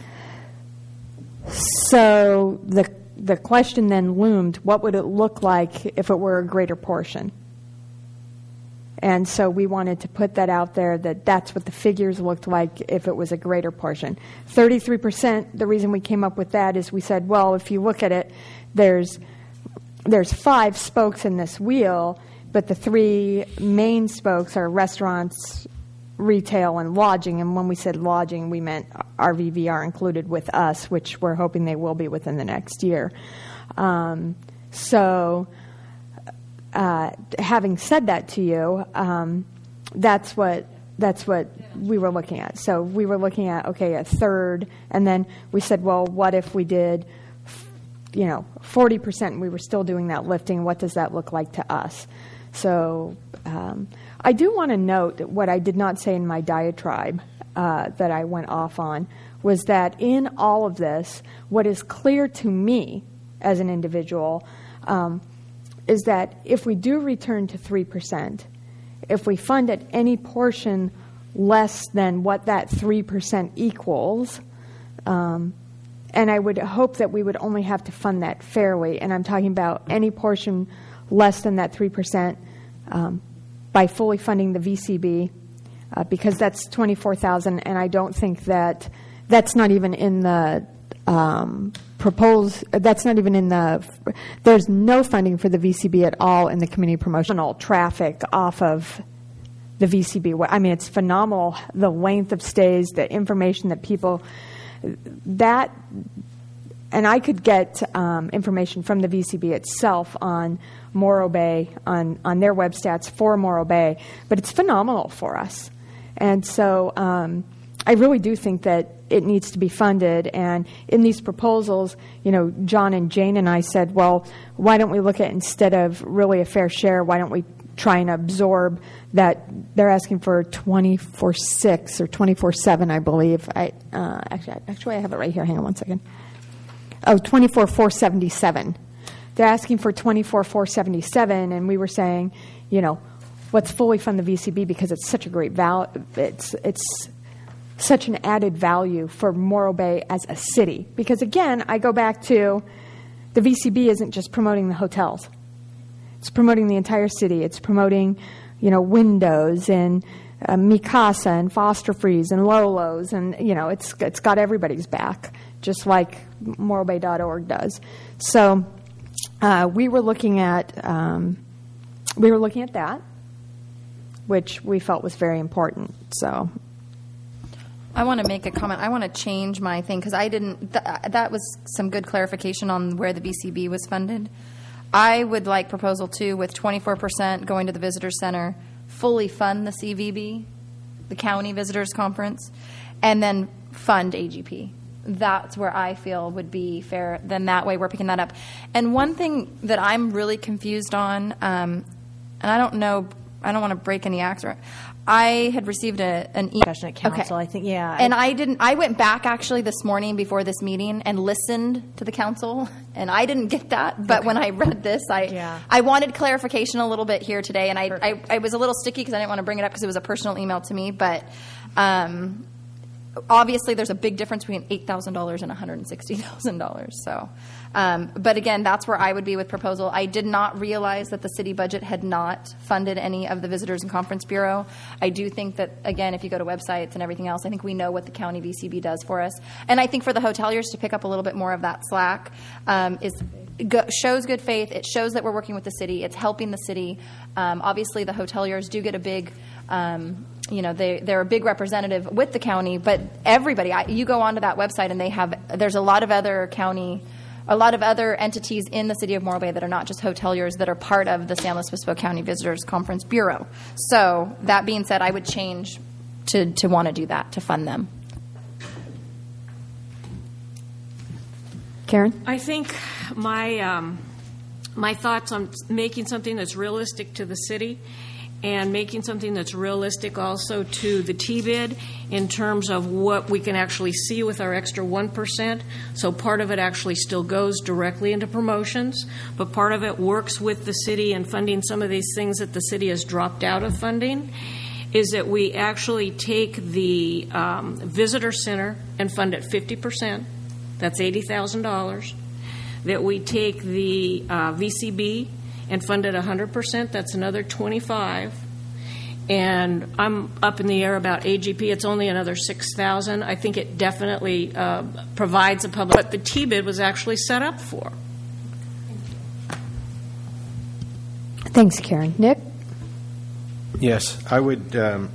A: so the the question then loomed, what would it look like if it were a greater portion? And so we wanted to put that out there, that that's what the figures looked like if it was a greater portion. thirty-three percent, the reason we came up with that is we said, well, if you look at it, there's there's five spokes in this wheel, but the three main spokes are restaurants, retail, and lodging. And when we said lodging, we meant R V V R included with us, which we're hoping they will be within the next year. Um, so uh, having said that to you, um, that's what that's what we were looking at. So we were looking at, okay, a third, and then we said, well, what if we did, you know, forty percent, and we were still doing that lifting? What does that look like to us? So um, I do want to note that what I did not say in my diatribe uh, that I went off on was that in all of this, what is clear to me as an individual um, is that if we do return to three percent, if we fund at any portion less than what that three percent equals, um, and I would hope that we would only have to fund that fairly, and I'm talking about any portion less than that three percent um, by fully funding the V C B, uh, because that's twenty-four thousand dollars, and I don't think that that's not even in the um, proposed, that's not even in the, there's no funding for the V C B at all in the community promotional traffic off of the V C B. I mean, it's phenomenal, the length of stays, the information that people, that, and I could get um, information from the V C B itself on Morro Bay, on, on their web stats for Morro Bay, but it's phenomenal for us. And so um, I really do think that it needs to be funded. And in these proposals, you know, John and Jane and I said, well, why don't we look at, instead of really a fair share, why don't we try and absorb that? They're asking for twenty-four six or twenty-four seven, I believe. I uh, actually, actually, I have it right here. Hang on one second. Oh, twenty-four four seventy-seven. They're asking for twenty-four four seventy-seven, and we were saying, you know, let's fully fund the V C B because it's such a great value. It's it's such an added value for Morro Bay as a city. Because again, I go back to the V C B isn't just promoting the hotels. It's promoting the entire city. It's promoting, you know, Windows and uh, Mikasa and Foster Freeze and Lolo's, and you know, it's it's got everybody's back, just like morro bay dot org does. So uh, we were looking at um, we were looking at that, which we felt was very important. So.
G: I want to make a comment. I want to change my thing because I didn't. Th- that was some good clarification on where the V C B was funded. I would like proposal two with twenty-four percent going to the Visitor Center, fully fund the C V B, the County Visitors Conference, and then fund A G P. That's where I feel would be fair. Then that way we're picking that up. And one thing that I'm really confused on, um, and I don't know, I don't want to break any acts. Or, I had received a, an email.
F: Discussion at council, I think, yeah.
G: And I didn't. I went back actually this morning before this meeting and listened to the council, and I didn't get that. But
F: Okay.
G: when I read this, I
F: Yeah.
G: I wanted clarification a little bit here today, and I I, I was a little sticky because I didn't want to bring it up because it was a personal email to me, but. Um, Obviously, there's a big difference between eight thousand dollars and one hundred sixty thousand dollars. So, um, but again, that's where I would be with proposal. I did not realize that the city budget had not funded any of the Visitors and Conference Bureau. I do think that, again, if you go to websites and everything else, I think we know what the county V C B does for us. And I think for the hoteliers to pick up a little bit more of that slack um, is go, shows good faith. It shows that we're working with the city. It's helping the city. Um, obviously, the hoteliers do get a big um, you know, they, they're a big representative with the county, but everybody, I, you go onto that website and they have, there's a lot of other county, a lot of other entities in the city of Morro Bay that are not just hoteliers that are part of the San Luis Obispo County Visitors Conference Bureau. So that being said, I would change to, to want to do that, to fund them.
A: Karen?
C: I think my um, my thoughts on making something that's realistic to the city and making something that's realistic also to the T-bid in terms of what we can actually see with our extra one percent. So part of it actually still goes directly into promotions, but part of it works with the city and funding some of these things that the city has dropped out of funding, is that we actually take the um, visitor center and fund it fifty percent. That's eighty thousand dollars. That we take the uh, V C B and fund it one hundred percent, that's another twenty-five. And I'm up in the air about A G P. It's only another six thousand. I think it definitely uh, provides a public, what the T-bid was actually set up for.
A: Thanks, Karen. Nick?
E: Yes, I would. Um,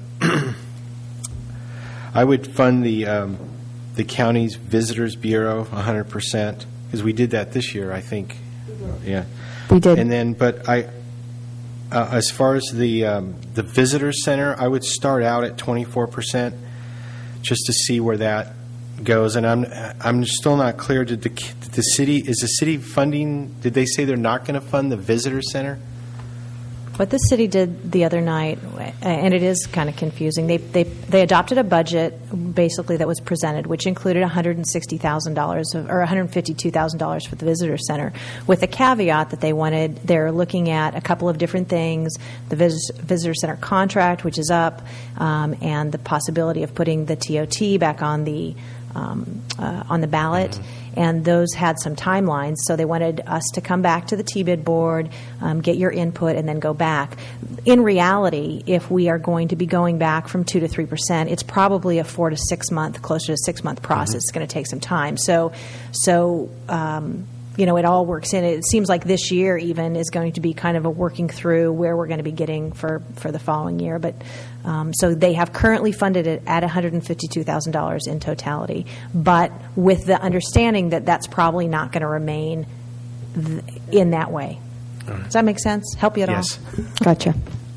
E: I would fund the um, the county's Visitors Bureau one hundred percent because we did that this year, I think. Yeah.
A: We did.
E: And then, but I, uh, as far as the um, the visitor center, I would start out at twenty-four percent, just to see where that goes. And I'm I'm still not clear. Did the did the city is the city funding? Did they say they're not going to fund the visitor center?
F: What the city did the other night, and it is kind of confusing, they they they adopted a budget basically that was presented, which included one hundred sixty thousand dollars or one hundred fifty-two thousand dollars for the visitor center, with a caveat that they wanted, they're looking at a couple of different things, the vis- visitor center contract, which is up, um, and the possibility of putting the T O T back on the um, uh, on the ballot. Mm-hmm. And those had some timelines, so they wanted us to come back to the T bid board, um, get your input, and then go back. In reality, if we are going to be going back from two to three percent, it's probably a four to six month, closer to six month process. Mm-hmm. It's going to take some time. So, so um, you know, it all works in. It seems like this year even is going to be kind of a working through where we're going to be getting for, for the following year. But um, so they have currently funded it at one hundred fifty-two thousand dollars in totality, but with the understanding that that's probably not going to remain th- in that way. Right. Does that make sense? Help you at
E: yes.
F: all?
A: Gotcha.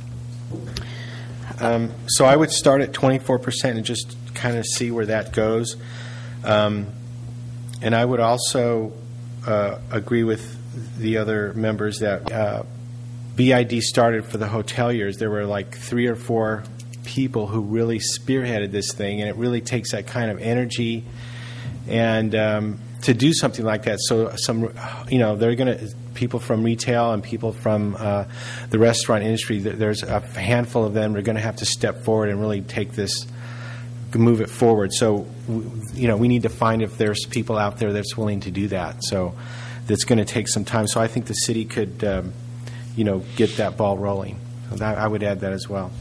E: Um, so I would start at twenty-four percent and just kind of see where that goes. Um, and I would also uh, agree with the other members that uh, B I D started for the hoteliers. There were like three or four people who really spearheaded this thing, and it really takes that kind of energy and um, to do something like that. So some, you know, they're going to people from retail and people from uh, the restaurant industry. There's a handful of them. Are going to have to step forward and really take this, move it forward. So, you know, we need to find if there's people out there that's willing to do that. So that's going to take some time. So I think the city could, um, you know, get that ball rolling. So that, I would add that as well.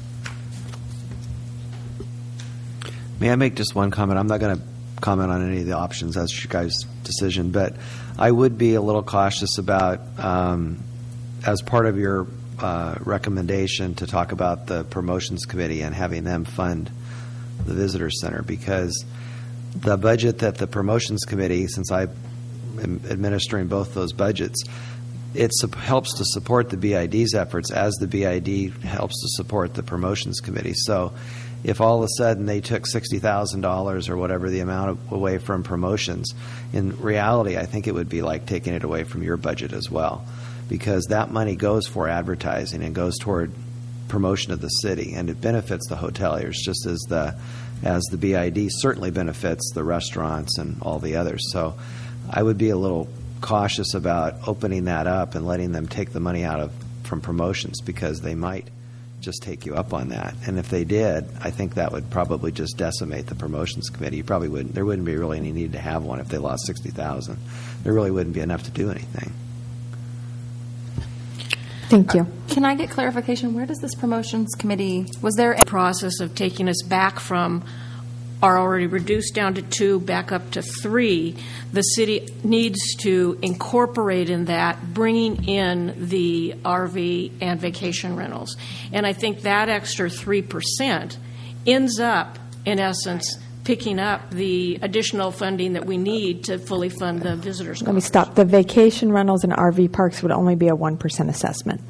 D: May I make just one comment? I'm not going to comment on any of the options. That's your guys' decision. But I would be a little cautious about, um, as part of your uh, recommendation, to talk about the promotions committee and having them fund the visitor center, because the budget that the promotions committee, since I am administering both those budgets, it su- helps to support the B I D's efforts as the B I D helps to support the promotions committee. So if all of a sudden they took sixty thousand dollars or whatever the amount of, away from promotions, in reality, I think it would be like taking it away from your budget as well, because that money goes for advertising and goes toward promotion of the city, and it benefits the hoteliers just as the as the B I D certainly benefits the restaurants and all the others. So I would be a little cautious about opening that up and letting them take the money out of from promotions, because they might just take you up on that. And if they did, I think that would probably just decimate the promotions committee. You probably wouldn't. There wouldn't be really any need to have one if they lost sixty thousand. There really wouldn't be enough to do anything.
A: Thank you.
G: Can I get clarification? Where does this promotions committee, was there a
C: process of taking us back from are already reduced down to two, back up to three? The city needs to incorporate in that bringing in the R V and vacation rentals. And I think that extra three percent ends up, in essence, picking up the additional funding that we need to fully fund the visitors.
A: Let me stop. The vacation rentals and R V parks would only be a one percent assessment.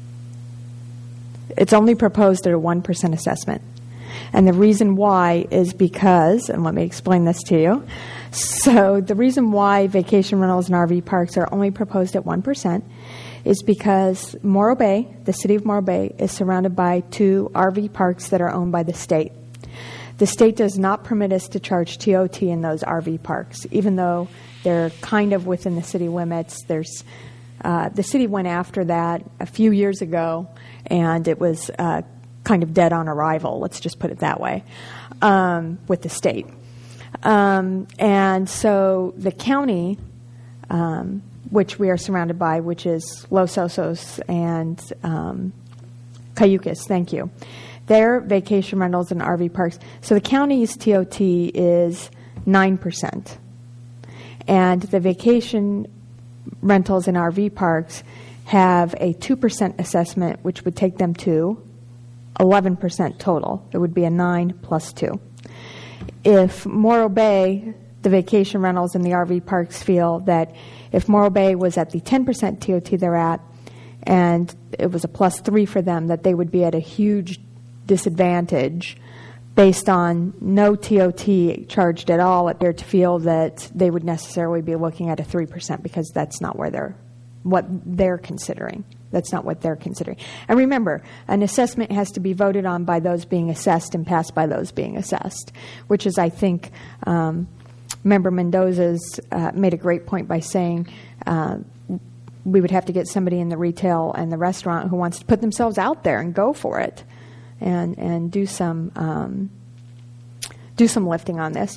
A: It's only proposed at a one percent assessment. And the reason why is because, and let me explain this to you. So the reason why vacation rentals and R V parks are only proposed at one percent is because Morro Bay, the city of Morro Bay, is surrounded by two R V parks that are owned by the state. The state does not permit us to charge T O T in those R V parks, even though they're kind of within the city limits. There's uh, the city went after that a few years ago, and it was uh, kind of dead on arrival, let's just put it that way, um, with the state. Um, and so the county, um, which we are surrounded by, which is Los Osos and um, Cayucas, thank you, their vacation rentals and R V parks. So the county's T O T is nine percent. And the vacation rentals and R V parks have a two percent assessment, which would take them to eleven percent total. It would be a nine plus two. If Morro Bay, the vacation rentals and the R V parks feel that if Morro Bay was at the ten percent T O T they're at, and it was a plus three for them, that they would be at a huge disadvantage based on no T O T charged at all, appear to feel that they would necessarily be looking at a three percent, because that's not where they're, what they're considering. That's not what they're considering. And remember, an assessment has to be voted on by those being assessed and passed by those being assessed, which is, I think, um, Member Mendoza's uh, made a great point by saying uh, we would have to get somebody in the retail and the restaurant who wants to put themselves out there and go for it and and do some um, do some lifting on this.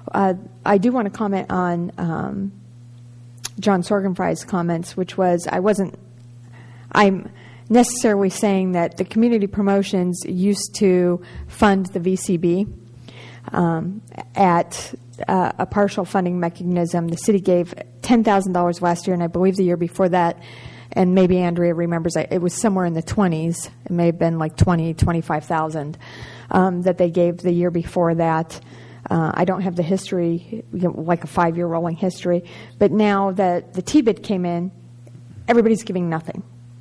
A: Uh, I do want to comment on um, John Sorgenfry's comments, which was I wasn't I'm necessarily saying that the community promotions used to fund the V C B um, at uh, a partial funding mechanism. The city gave ten thousand dollars last year, and I believe the year before that, and maybe Andrea remembers, it was somewhere in the twenties. It may have been like twenty, twenty-five thousand um, that they gave the year before that. Uh, I don't have the history, you know, like a five-year rolling history, but now that the T B I D came in, everybody's giving nothing.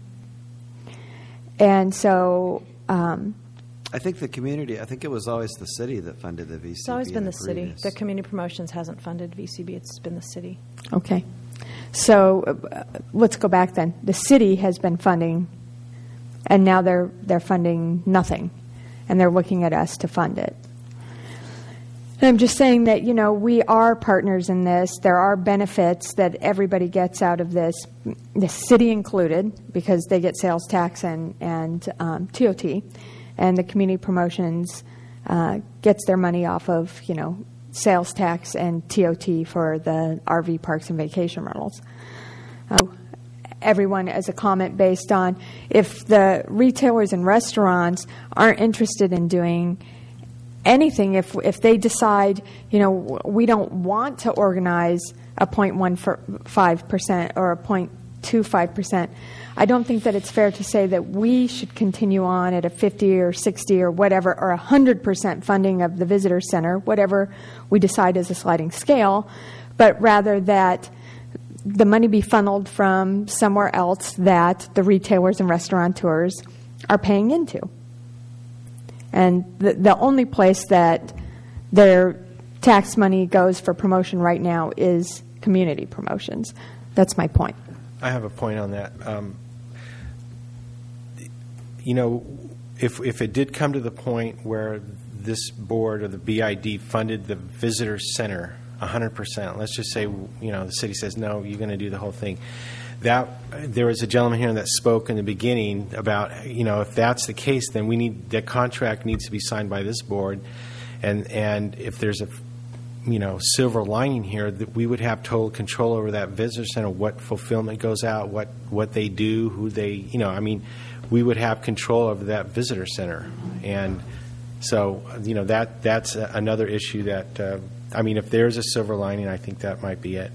A: And so... Um,
D: I think the community, I think it was always the city that funded the V C B.
F: It's always been
D: in
F: the
D: the
F: city.
D: previous.
F: The community promotions hasn't funded V C B. It's been the city.
A: Okay. So uh, let's go back then. The city has been funding, and now they're they're funding nothing, and they're looking at us to fund it. And I'm just saying that, you know, we are partners in this. There are benefits that everybody gets out of this, the city included, because they get sales tax and, and um, T O T, and the community promotions uh, gets their money off of, you know, sales tax and T O T for the R V parks and vacation rentals. Uh, everyone as a comment based on if the retailers and restaurants aren't interested in doing anything, if if they decide, you know, we don't want to organize a zero point one five percent or a zero point two five percent, I don't think that it's fair to say that we should continue on at a fifty or sixty or whatever, or one hundred percent funding of the visitor center, whatever we decide is a sliding scale, but rather that the money be funneled from somewhere else that the retailers and restaurateurs are paying into. And the, the only place that their tax money goes for promotion right now is community promotions. That's my point.
E: I have a point on that. Um, you know, if if it did come to the point where this board or the B I D funded the visitor center one hundred percent, let's just say, you know, the city says, no, you're going to do the whole thing. That there was a gentleman here that spoke in the beginning about, you know, if that's the case, then we need the contract needs to be signed by this board, and and if there's a, you know, silver lining here, that we would have total control over that visitor center, what fulfillment goes out, what what they do, who they, you know, I mean, we would have control over that visitor center, and so, you know, that that's another issue that, uh, I mean, if there's a silver lining, I think that might be it.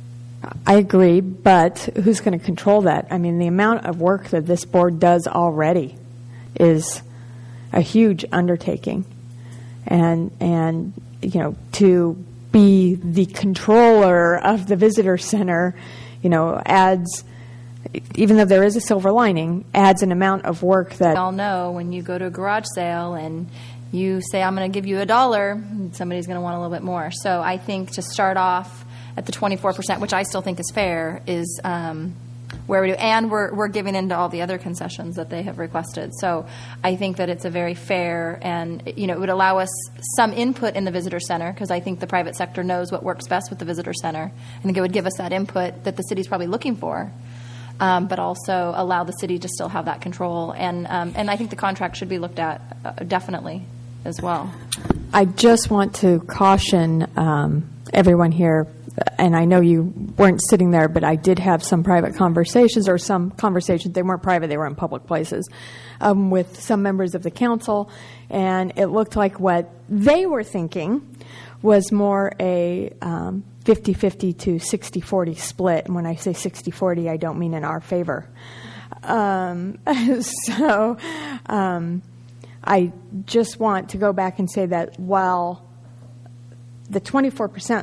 A: I agree, but who's going to control that? I mean, the amount of work that this board does already is a huge undertaking. And, and you know, to be the controller of the visitor center, you know, adds, even though there is a silver lining, adds an amount of work that...
G: We all know when you go to a garage sale and you say, I'm going to give you a dollar, somebody's going to want a little bit more. So I think to start off at the twenty-four percent, which I still think is fair, is um, where we do. And we're, we're giving into all the other concessions that they have requested. So I think that it's a very fair and, you know, it would allow us some input in the visitor center, because I think the private sector knows what works best with the visitor center. I think it would give us that input that the city's probably looking for, um, but also allow the city to still have that control. And, um, and I think the contract should be looked at uh, definitely as well.
A: I just want to caution um, everyone here, and I know you weren't sitting there, but I did have some private conversations, or some conversations, they weren't private, they were in public places, um, with some members of the council, and it looked like what they were thinking was more a um, fifty-fifty to sixty forty split. And when I say sixty forty, I don't mean in our favor. Um, so um, I just want to go back and say that while the twenty-four percent,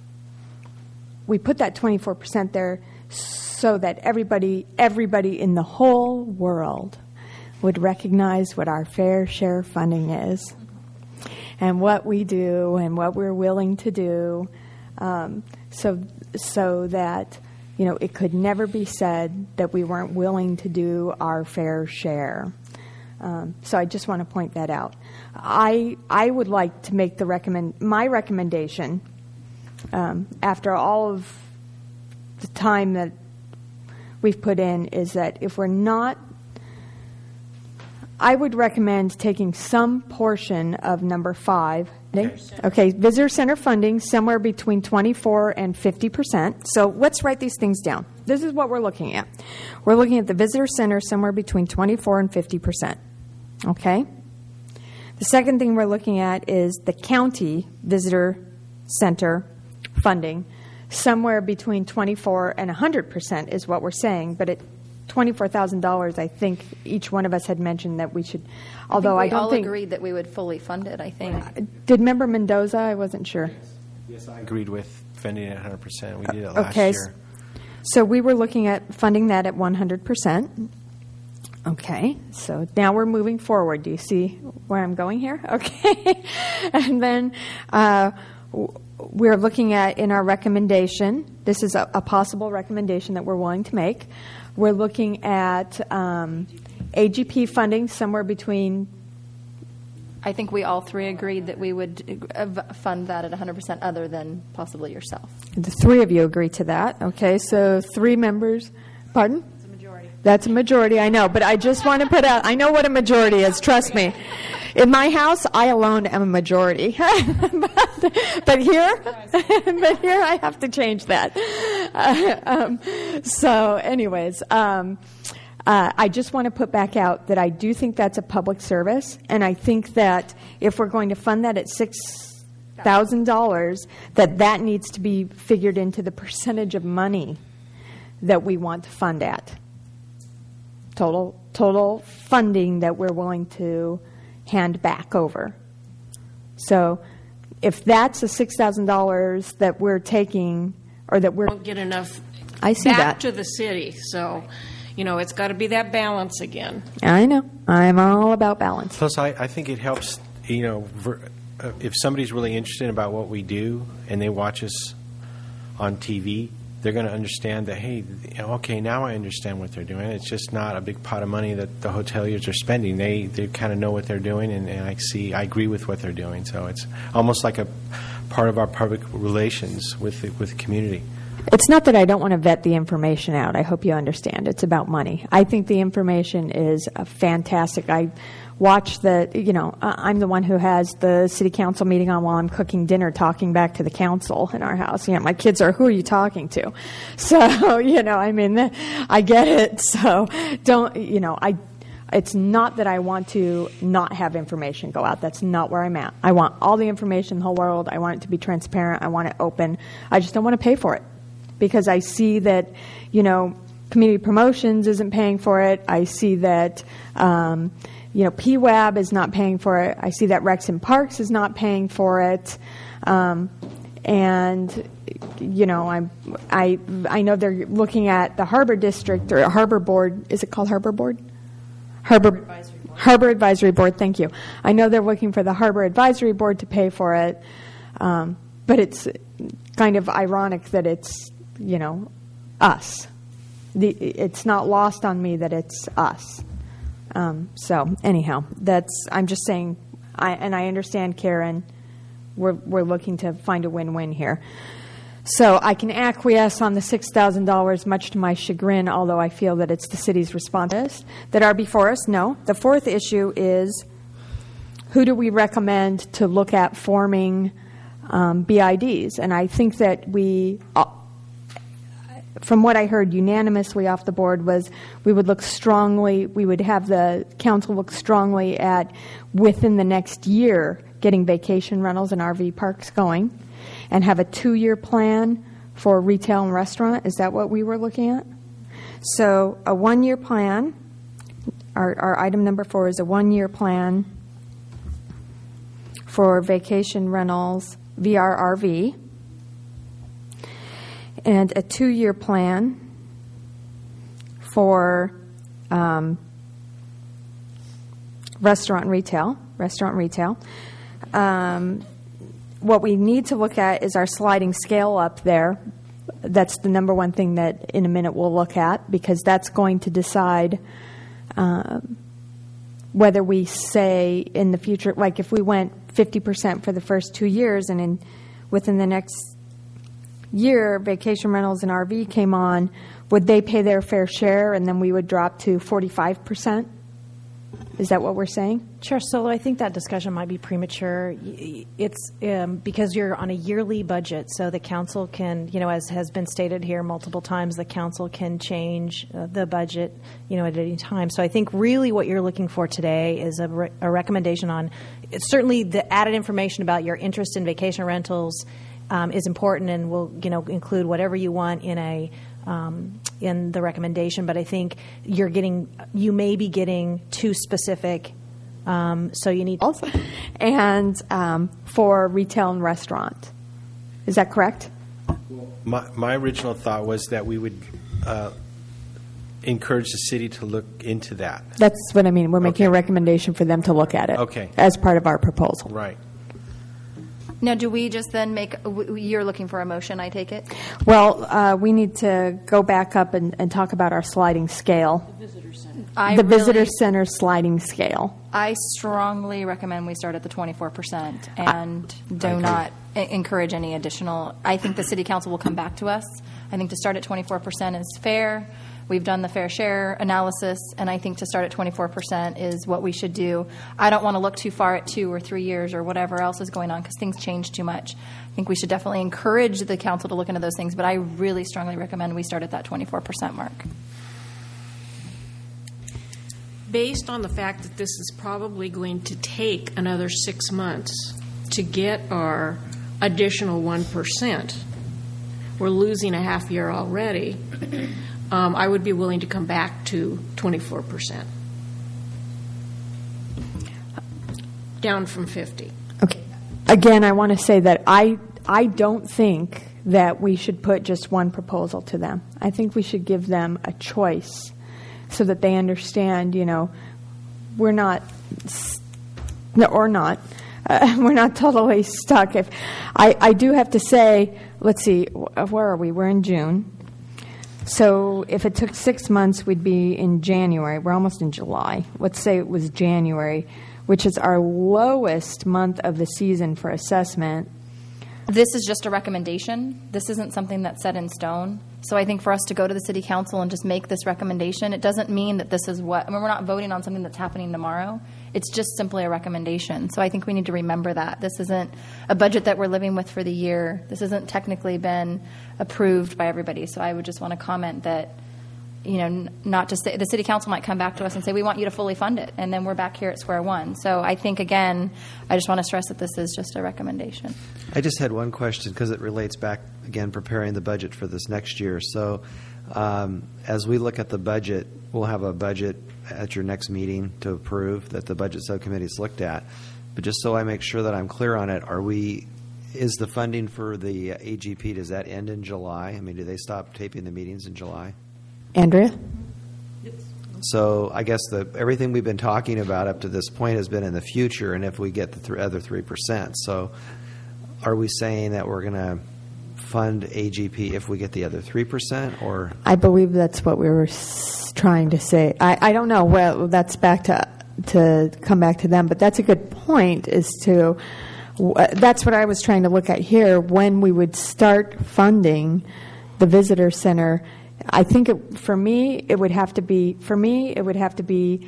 A: we put that twenty-four percent there so that everybody, everybody in the whole world would recognize what our fair share funding is and what we do and what we're willing to do, um, so so that, you know, it could never be said that we weren't willing to do our fair share. Um, so I just want to point that out. I I would like to make the recommend my recommendation. Um, after all of the time that we've put in, is that if we're not, I would recommend taking some portion of number five Okay, visitor center funding somewhere between twenty-four and fifty percent. So let's write these things down. This is what we're looking at. We're looking at the visitor center somewhere between twenty-four and fifty percent. Okay? The second thing we're looking at is the county visitor center funding somewhere between twenty-four and one hundred percent is what we're saying, but at twenty-four thousand dollars, I think each one of us had mentioned that we should, although I,
G: I think we
A: don't
G: all
A: think...
G: agreed that we would fully fund it, I think.
A: Did member Mendoza? I wasn't sure.
E: Yes, I agreed with funding it one hundred percent. We did it last
A: Okay.
E: year.
A: So we were looking at funding that at one hundred percent. Okay, so now we're moving forward. Do you see where I'm going here? Okay. And then uh, w- we're looking at, in our recommendation, this is a, a possible recommendation that we're willing to make. We're looking at um, A G P funding somewhere between,
G: I think we all three agreed that we would uh, fund that at one hundred percent other than possibly yourself.
A: the three of you agree to that. Okay, so three members, pardon? That's a majority. That's a majority, I know, but I just want to put out, I know what a majority is, trust me. In my house, I alone am a majority. but, but here, but here I have to change that. Uh, um, so anyways, um, uh, I just want to put back out that I do think that's a public service, and I think that if we're going to fund that at six thousand dollars, that that needs to be figured into the percentage of money that we want to fund at. Total, total funding that we're willing to hand back over. So if that's the six thousand dollars that we're taking, or that we're...
C: Don't get enough
A: I see
C: back
A: that.
C: to the city. So, you know, it's got to be that balance again.
A: I know. I'm all about balance.
E: Plus, I, I think it helps, you know, ver, uh, if somebody's really interested about what we do and they watch us on T V, they're going to understand that, hey, okay, now I understand what they're doing. It's just not a big pot of money that the hoteliers are spending. They they kind of know what they're doing, and, and I see, I agree with what they're doing. So it's almost like a part of our public relations with the, with the community.
A: It's not that I don't want to vet the information out. I hope you understand. It's about money. I think the information is uh, fantastic. I watch the, you know, uh, I'm the one who has the city council meeting on while I'm cooking dinner, talking back to the council in our house. You know, my kids are, who are you talking to? So, you know, I mean, I get it. So don't, you know, I, it's not that I want to not have information go out. That's not where I'm at. I want all the information in the whole world. I want it to be transparent. I want it open. I just don't want to pay for it, because I see that, you know, community promotions isn't paying for it. I see that, um, you know, P W A B is not paying for it. I see that Rex and Parks is not paying for it. Um, and, you know, I'm, I I know they're looking at the Harbor District or Harbor Board. Is it called Harbor Board? Harbor, Harbor Advisory Board. Harbor Advisory Board, thank you. I know they're looking for the Harbor Advisory Board to pay for it. Um, but it's kind of ironic that it's, you know, us. The, it's not lost on me that it's us. Um, so anyhow, that's, I'm just saying, I, and I understand, Karen, we're, we're looking to find a win-win here. So I can acquiesce on the six thousand dollars, much to my chagrin, although I feel that it's the city's response that are before us. No. The fourth issue is, who do we recommend to look at forming um, B I Ds? And I think that we... Uh, from what I heard unanimously off the board was we would look strongly, we would have the council look strongly at, within the next year, getting vacation rentals and R V parks going, and have a two-year plan for retail and restaurant. Is that what we were looking at? So a one-year plan, our, our item number four is a one-year plan for vacation rentals, V R R V, and a two-year plan for um, restaurant and retail, restaurant and retail. Um, what we need to look at is our sliding scale up there. That's the number one thing that in a minute we'll look at, because that's going to decide um, whether we say in the future, like if we went fifty percent for the first two years and in within the next year, vacation rentals and R V came on, would they pay their fair share and then we would drop to forty-five percent? Is that what we're saying?
F: Chair Solo, I think that discussion might be premature. Y- It's um, because you're on a yearly budget, so the council can, you know, as has been stated here multiple times, the council can change uh, the budget, you know, at any time. So I think really what you're looking for today is a, re- a recommendation on, it's certainly the added information about your interest in vacation rentals um, is important, and will, you know, include whatever you want in a Um, in the recommendation, but I think you're getting, you may be getting too specific, um, so you need.
A: Also, and um, for retail and restaurant. Is that correct?
E: My, my original thought was that we would uh, encourage the city to look into that.
A: That's what I mean. We're making
E: Okay.
A: a recommendation for them to look at it.
E: Okay.
A: As part of our proposal.
E: Right.
G: Now, do we just then make, w- you're looking for a motion, I take it?
A: Well, uh, we need to go back up and, and talk about our sliding scale.
G: I
A: the
G: really-
A: visitor center sliding scale.
G: I strongly recommend we start at the twenty-four percent and do
E: agree.
G: not e- encourage any additional. I think the city council will come back to us. I think to start at twenty-four percent is fair. We've done the fair share analysis, and I think to start at twenty-four percent is what we should do. I don't want to look too far at two or three years or whatever else is going on, because things change too much. I think we should definitely encourage the council to look into those things, but I really strongly recommend we start at that twenty-four percent mark.
C: Based on the fact that this is probably going to take another six months to get our additional one percent, we're losing a half year already, um, I would be willing to come back to twenty-four percent. Down from fifty.
A: Okay. Again, I want to say that I I don't think that we should put just one proposal to them. I think we should give them a choice so that they understand, you know, we're not, s- no, or not, uh, we're not totally stuck. If I, I do have to say, let's see, wh- where are we? We're in June. So if it took six months, we'd be in January. We're almost in July. Let's say it was January, which is our lowest month of the season for assessment.
G: This is just a recommendation. This isn't something that's set in stone. So I think for us to go to the city council and just make this recommendation, it doesn't mean that this is what, I mean, we're not voting on something that's happening tomorrow. It's just simply a recommendation. So I think we need to remember that. This isn't a budget that we're living with for the year. This hasn't technically been approved by everybody. So I would just want to comment that, you know, n- not just the, the city council might come back to us and say, we want you to fully fund it. And then we're back here at square one. So I think, again, I just want to stress that this is just a recommendation.
D: I just had one question because it relates back, again, preparing the budget for this next year. So um, as we look at the budget, we'll have a budget at your next meeting to approve that the budget subcommittee's looked at. But just so I make sure that I'm clear on it, are we, is the funding for the A G P, does that end in July? I mean, do they stop taping the meetings in July?
A: Andrea?
D: So I guess the everything we've been talking about up to this point has been in the future, and if we get the th- other three percent. So are we saying that we're going to fund A G P if we get the other three percent, or?
A: I believe that's what we were s- trying to say. I, I don't know. Well, that's back to to come back to them, but that's a good point. Is to w- that's what I was trying to look at here when we would start funding the visitor center. I think it, for me, it would have to be for me. It would have to be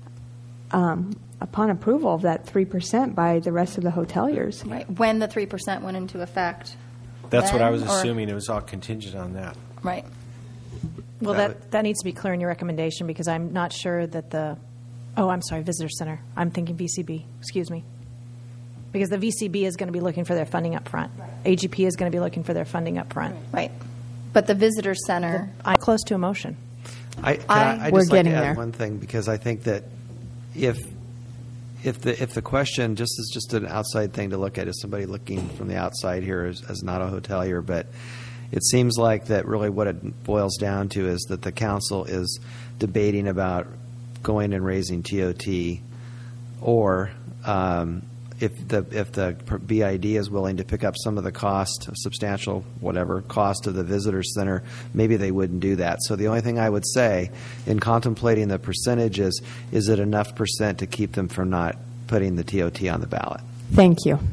A: um, upon approval of that three percent by the rest of the hoteliers.
G: Right. When the three percent went into effect.
E: That's what I was
G: then, or-
E: assuming. It was all contingent on that.
G: Right.
F: Well,
E: That
F: that, that needs to be clear in your recommendation, because I'm not sure that the, oh, I'm sorry, Visitor Center. I'm thinking V C B, excuse me. Because the V C B is going to be looking for their funding up front. A G P is going to be looking for their funding up front.
G: Right. But the visitor center,
F: I'm close to a motion.
D: I, can
G: I-
D: I, I'd
A: We're
D: just like
A: getting
D: to add
A: there.
D: one thing, because I think that if if the if the question just is just an outside thing to look at, is somebody looking from the outside here as, as not a hotelier, but it seems like that really what it boils down to is that the council is debating about going and raising T O T, or um, if the if the B I D is willing to pick up some of the cost, substantial whatever cost of the visitor center, maybe they wouldn't do that. So the only thing I would say in contemplating the percentages, is it enough percent to keep them from not putting the T O T on the ballot?
A: Thank you.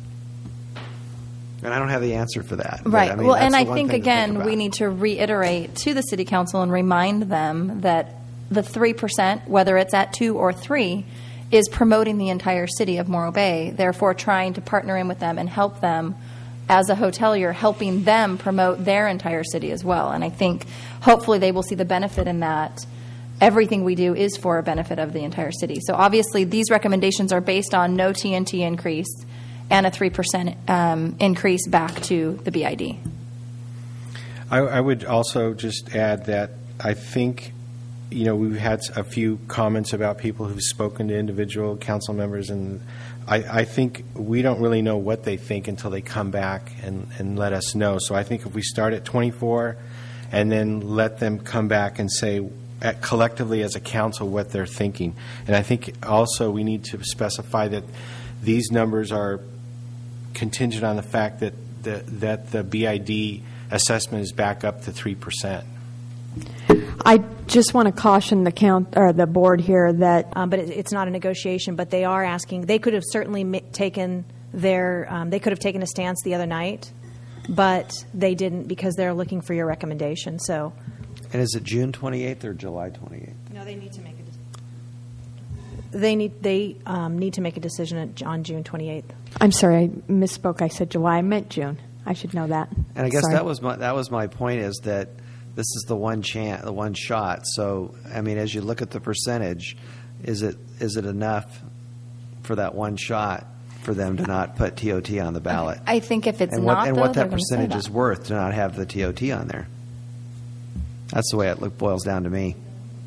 D: And I don't have the answer for that. but,
G: right.
D: I mean,
G: well,
D: that's
G: and
D: the
G: I
D: one
G: think,
D: thing to
G: again,
D: about.
G: we need to reiterate to the city council and remind them that the three percent, whether it's at two or three, is promoting the entire city of Morro Bay, therefore trying to partner in with them and help them as a hotelier, helping them promote their entire city as well. And I think hopefully they will see the benefit in that. Everything we do is for a benefit of the entire city. So obviously these recommendations are based on no T N T increase and a three percent um, increase back to the B I D.
E: I, I would also just add that I think, you know, we've had a few comments about people who've spoken to individual council members, and I, I think we don't really know what they think until they come back and, and let us know. So I think if we start at twenty-four and then let them come back and say, At collectively as a council, what they're thinking. And I think also we need to specify that these numbers are contingent on the fact that the, that the B I D assessment is back up to three percent.
A: I just want to caution the count or the board here that
F: Um, but it, it's not a negotiation, but they are asking, they could have certainly ma- taken their, um, they could have taken a stance the other night, but they didn't because they're looking for your recommendation. So.
D: And is it June twenty-eighth or July twenty-eighth?
F: No, they need to make a decision. They need they um, need to make a decision at, on June twenty-eighth.
A: I'm sorry, I misspoke. I said July. I meant June. I should know that.
D: And I guess
A: Sorry.
D: that was my that was my point, is that this is the one chance, the one shot. So I mean, as you look at the percentage, is it is it enough for that one shot for them to not put T O T on the ballot?
G: I think if it's
D: and what,
G: not,
D: and
G: though,
D: what
G: they're
D: that
G: gonna say
D: percentage
G: that.
D: is worth to not have the T O T on there. That's the way it look, boils down to me.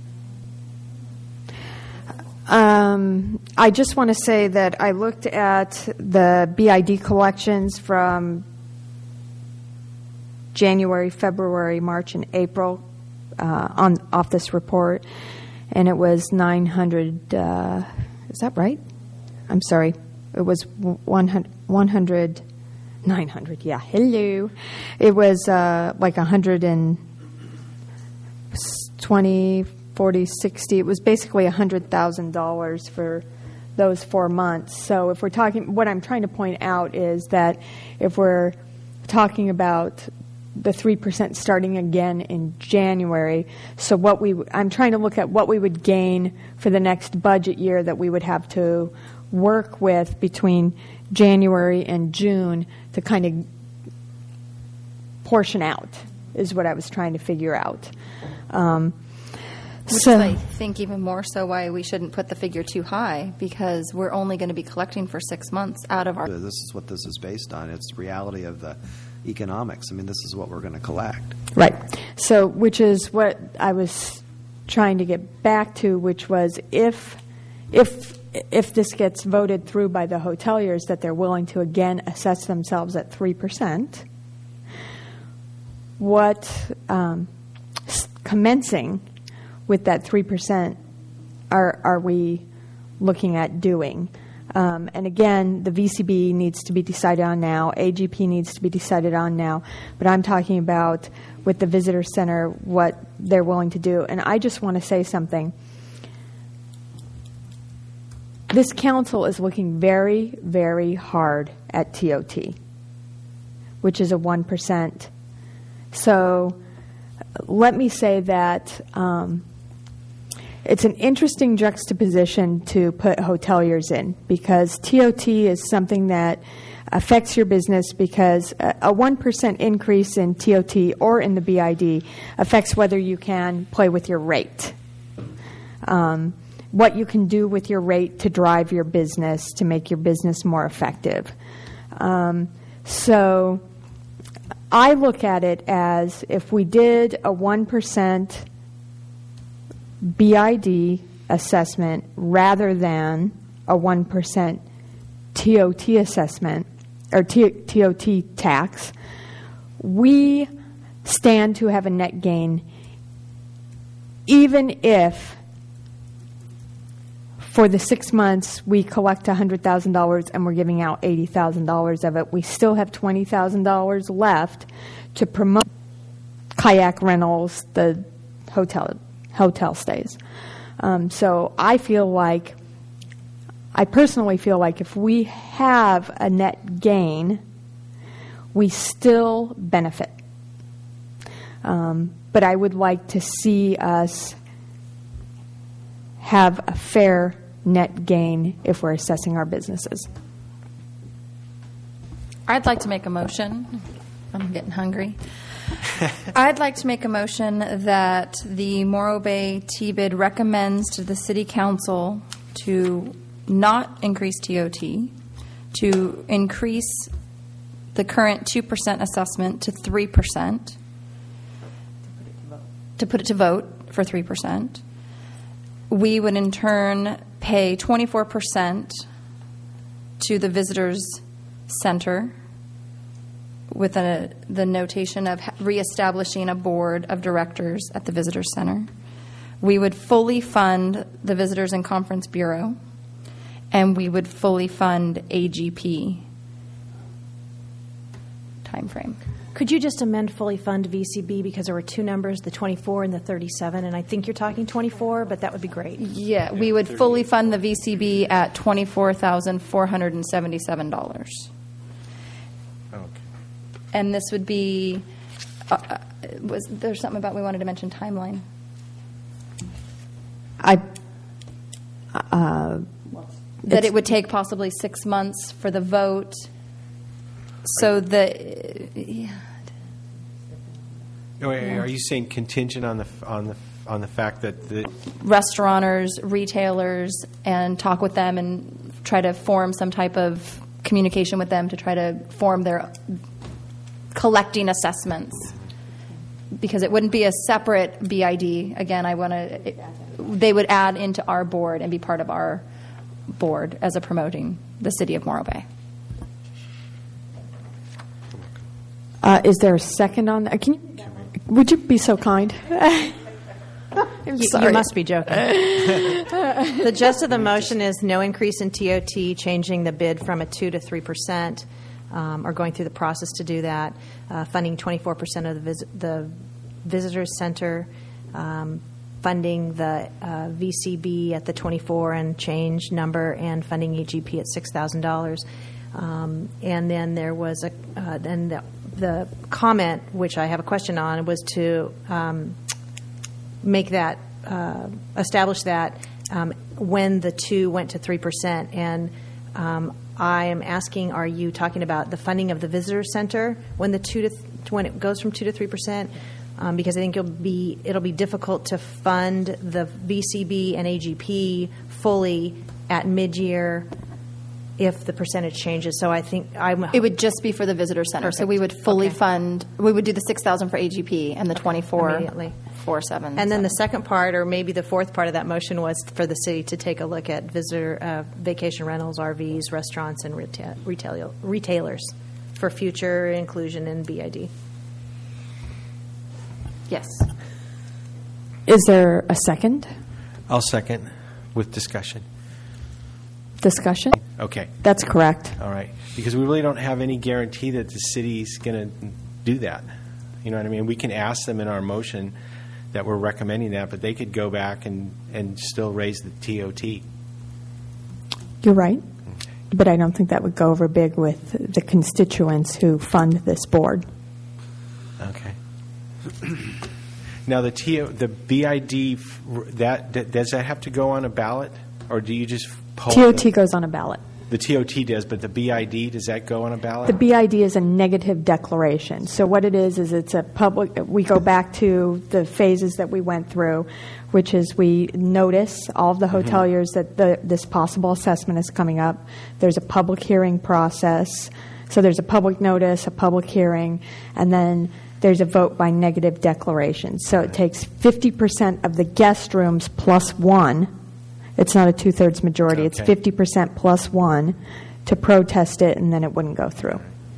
A: Um, I just want to say that I looked at the B I D collections from January, February, March, and April uh, on off this report, and it was nine hundred. Uh, is that right? I'm sorry. It was one hundred. one hundred nine hundred. Yeah. Hello. It was uh, like one hundred and. twenty, forty, sixty. It was basically one hundred thousand dollars for those four months. So if we're talking, what I'm trying to point out is that if we're talking about the three percent starting again in January, so what we, I'm trying to look at what we would gain for the next budget year that we would have to work with between January and June to kind of portion out, is what I was trying to figure out. Um,
G: Which
A: so,
G: is, I think, even more so why we shouldn't put the figure too high, because we're only going to be collecting for six months out of our.
D: This is what this is based on. It's the reality of the economics. I mean, this is what we're going to collect.
A: right. So, which is what I was trying to get back to, which was if, if, if this gets voted through by the hoteliers that they're willing to again assess themselves at three percent, what um, commencing with that three percent are, are we looking at doing? Um, and again, the V C B needs to be decided on now. A G P needs to be decided on now. But I'm talking about with the visitor center what they're willing to do. And I just want to say something. This council is looking very, very hard at T O T, which is a one percent. So let me say that um, it's an interesting juxtaposition to put hoteliers in, because T O T is something that affects your business, because a, a one percent increase in T O T or in the B I D affects whether you can play with your rate, um, what you can do with your rate to drive your business, to make your business more effective. Um, so I look at it as if we did a one percent B I D assessment rather than a one percent T O T assessment or T- TOT tax, we stand to have a net gain even if for the six months we collect one hundred thousand dollars and we're giving out eighty thousand dollars of it. We still have twenty thousand dollars left to promote kayak rentals, the hotel hotel stays. Um, so I feel like, I personally feel like if we have a net gain, we still benefit. Um, but I would like to see us have a fair net gain if we're assessing our businesses.
G: I'd like to make a motion. I'm getting hungry. I'd like to make a motion that the Morro Bay T-bid recommends to the City Council to not increase T O T, to increase the current two percent assessment to three percent, to put it to vote for three percent. We would in turn pay twenty-four percent to the Visitors Center with a, the notation of reestablishing a board of directors at the Visitors Center. We would fully fund the Visitors and Conference Bureau, and we would fully fund A G P timeframe.
F: Could you just amend fully fund V C B, because there were two numbers, the twenty-four and the thirty-seven, and I think you're talking twenty-four, but that would be great.
G: Yeah, we would fully fund the V C B at twenty-four thousand four hundred seventy-seven dollars.
E: Okay.
G: And this would be, uh, was there something about we wanted to mention timeline?
A: I, uh,
G: That it would take possibly six months for the vote, so the, yeah.
E: Oh, Are you saying contingent on the on the on the fact that the
G: restaurateurs, retailers, and talk with them and try to form some type of communication with them to try to form their collecting assessments? Because it wouldn't be a separate B I D. Again, I want to. They would add into our board and be part of our board as a promoting the city of Morro Bay.
A: Uh, is there a second on that? Can you, would you be so kind? I'm
F: You,
A: sorry.
F: you must be joking. The gist of the motion is no increase in T O T, changing the bid from a two to three percent, um, or going through the process to do that. Uh, funding twenty-four percent of the, vis- the visitors center, um, funding the uh, V C B at the twenty-four and change number, and funding E G P at six thousand dollars. Um, and then there was a uh, then the, the comment, which I have a question on, was to um, make that uh, establish that um, when the two went to three percent. And um, I am asking, are you talking about the funding of the visitor center when the two to th- when it goes from two to three percent? Um, because I think it'll be it'll be difficult to fund the V C B and A G P fully at mid-year if the percentage changes. So I think I'm.
G: It would just be for the visitor center.
F: Perfect.
G: So we would fully
F: Okay.
G: fund. We would do the six thousand for A G P and the twenty-four
F: Immediately.
G: four seven.
F: And then the second part, or maybe the fourth part of that motion, was for the city to take a look at visitor uh, vacation rentals, R Vs, restaurants, and retail, retail retailers for future inclusion in B I D.
G: Yes.
A: Is there a second
E: I'll second with discussion.
A: discussion?
E: Okay.
A: That's correct.
E: All right. Because we really don't have any guarantee that the city's going to do that. You know what I mean? We can ask them in our motion that we're recommending that, but they could go back and, and still raise the T O T.
A: You're right. But I don't think that would go over big with the constituents who fund this board.
E: Okay. Now, the T O, the B I D, that, that does that have to go on a ballot, or do you just poll
A: T O T
E: it?
A: goes on a ballot.
E: The T O T does, but the B I D, does that go on a ballot?
A: The B I D is a negative declaration. So what it is, is it's a public, we go back to the phases that we went through, which is we notice all of the hoteliers that the, this possible assessment is coming up. There's a public hearing process. So there's a public notice, a public hearing, and then there's a vote by negative declaration. So it takes fifty percent of the guest rooms plus one. It's not a two-thirds majority. It's
E: Okay.
A: fifty percent plus one to protest it, and then it wouldn't go through.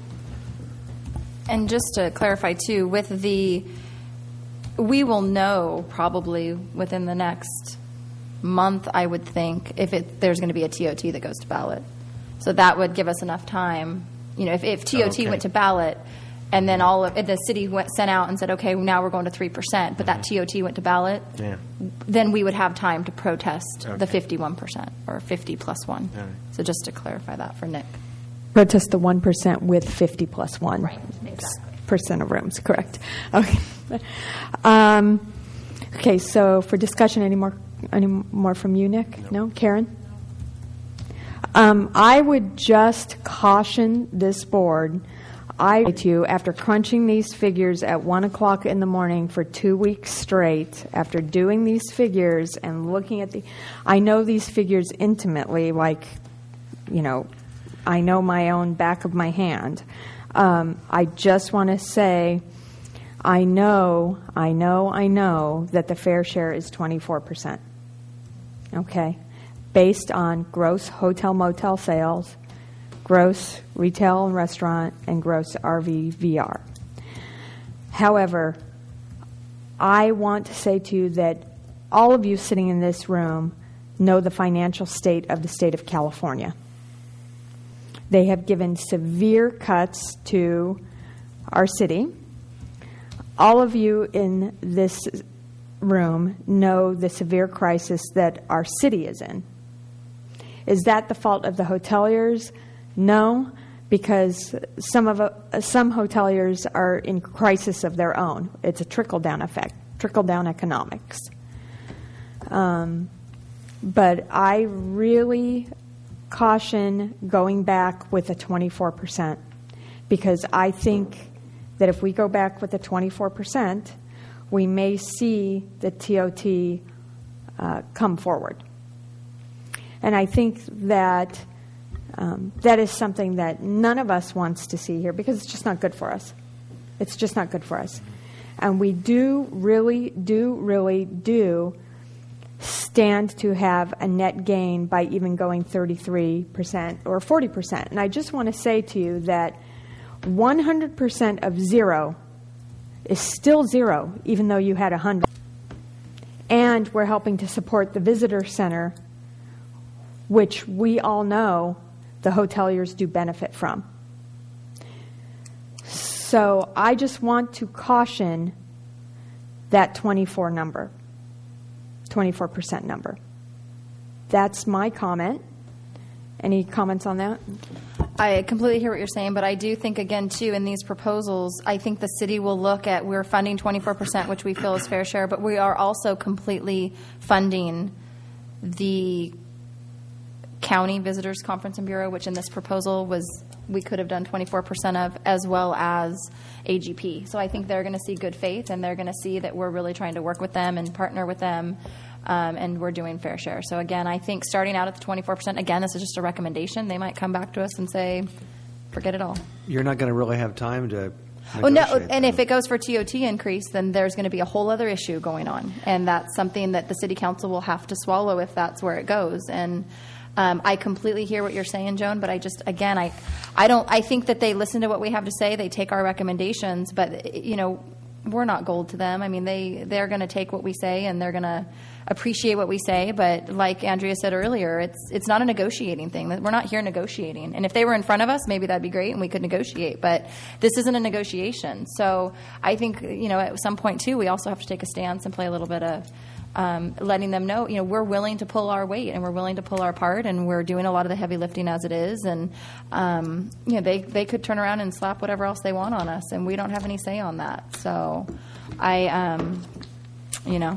G: And just to clarify, too, with the, we will know probably within the next month, I would think, if it, there's going to be a T O T that goes to ballot. So that would give us enough time. You know, if, if T O T
E: Okay.
G: went to ballot, and then all of, if the city went, sent out and said, okay, now we're going to three percent, but that T O T went to ballot,
E: Yeah.
G: then we would have time to protest
E: Okay.
G: the fifty-one percent or fifty plus one.
E: All right.
G: So just to clarify that for Nick.
A: Protest the one percent with fifty plus one.
G: Right, exactly.
A: Percent of rooms, correct. Okay. Um, okay, so for discussion, any more any more from you, Nick? No? Karen? Um, I would just caution this board. I to you, after crunching these figures at one o'clock in the morning for two weeks straight, after doing these figures and looking at the, I know these figures intimately, like, you know, I know my own back of my hand. Um, I just want to say, I know, I know, I know that the fair share is twenty-four percent. Okay? Based on gross hotel motel sales, gross retail and restaurant, and gross R V V R. However, I want to say to you that all of you sitting in this room know the financial state of the state of California. They have given severe cuts to our city. All of you in this room know the severe crisis that our city is in. Is that the fault of the hoteliers? No, because some of uh, some hoteliers are in crisis of their own. It's a trickle-down effect, trickle-down economics. Um, but I really caution going back with a twenty-four percent, because I think that if we go back with a twenty-four percent, we may see the T O T uh, come forward. And I think that um, that is something that none of us wants to see here, because it's just not good for us. It's just not good for us. And we do really, do really, do stand to have a net gain by even going thirty-three percent or forty percent. And I just want to say to you that one hundred percent of zero is still zero, even though you had one hundred. And we're helping to support the visitor center, which we all know the hoteliers do benefit from. So I just want to caution that twenty-four number, twenty-four percent number. That's my comment. Any comments on that?
G: I completely hear what you're saying, but I do think, again, too, in these proposals, I think the city will look at, we're funding twenty-four percent, which we feel is fair share, but we are also completely funding the county visitors conference and bureau, which in this proposal was, we could have done twenty-four percent of, as well as A G P. So I think they're going to see good faith, and they're going to see that we're really trying to work with them and partner with them, um, and we're doing fair share. So again, I think starting out at the twenty-four percent, again, this is just a recommendation. They might come back to us and say, forget it all.
D: You're not going to really have time to
G: Oh, no,
D: negotiate
G: and
D: them.
G: if it goes for T O T increase, then there's going to be a whole other issue going on, and that's something that the city council will have to swallow if that's where it goes. And um, I completely hear what you're saying, Joan, but I just, again, I, I don't, I think that they listen to what we have to say, they take our recommendations, but, you know, we're not gold to them. I mean, they, they're going to take what we say, and they're going to appreciate what we say, but like Andrea said earlier, it's it's not a negotiating thing. We're not here negotiating. And if they were in front of us, maybe that'd be great and we could negotiate, but this isn't a negotiation. So I think, you know, at some point too, we also have to take a stance and play a little bit of um, letting them know, you know, we're willing to pull our weight and we're willing to pull our part, and we're doing a lot of the heavy lifting as it is. And, um, you know, they, they could turn around and slap whatever else they want on us, and we don't have any say on that. So I, um, you know...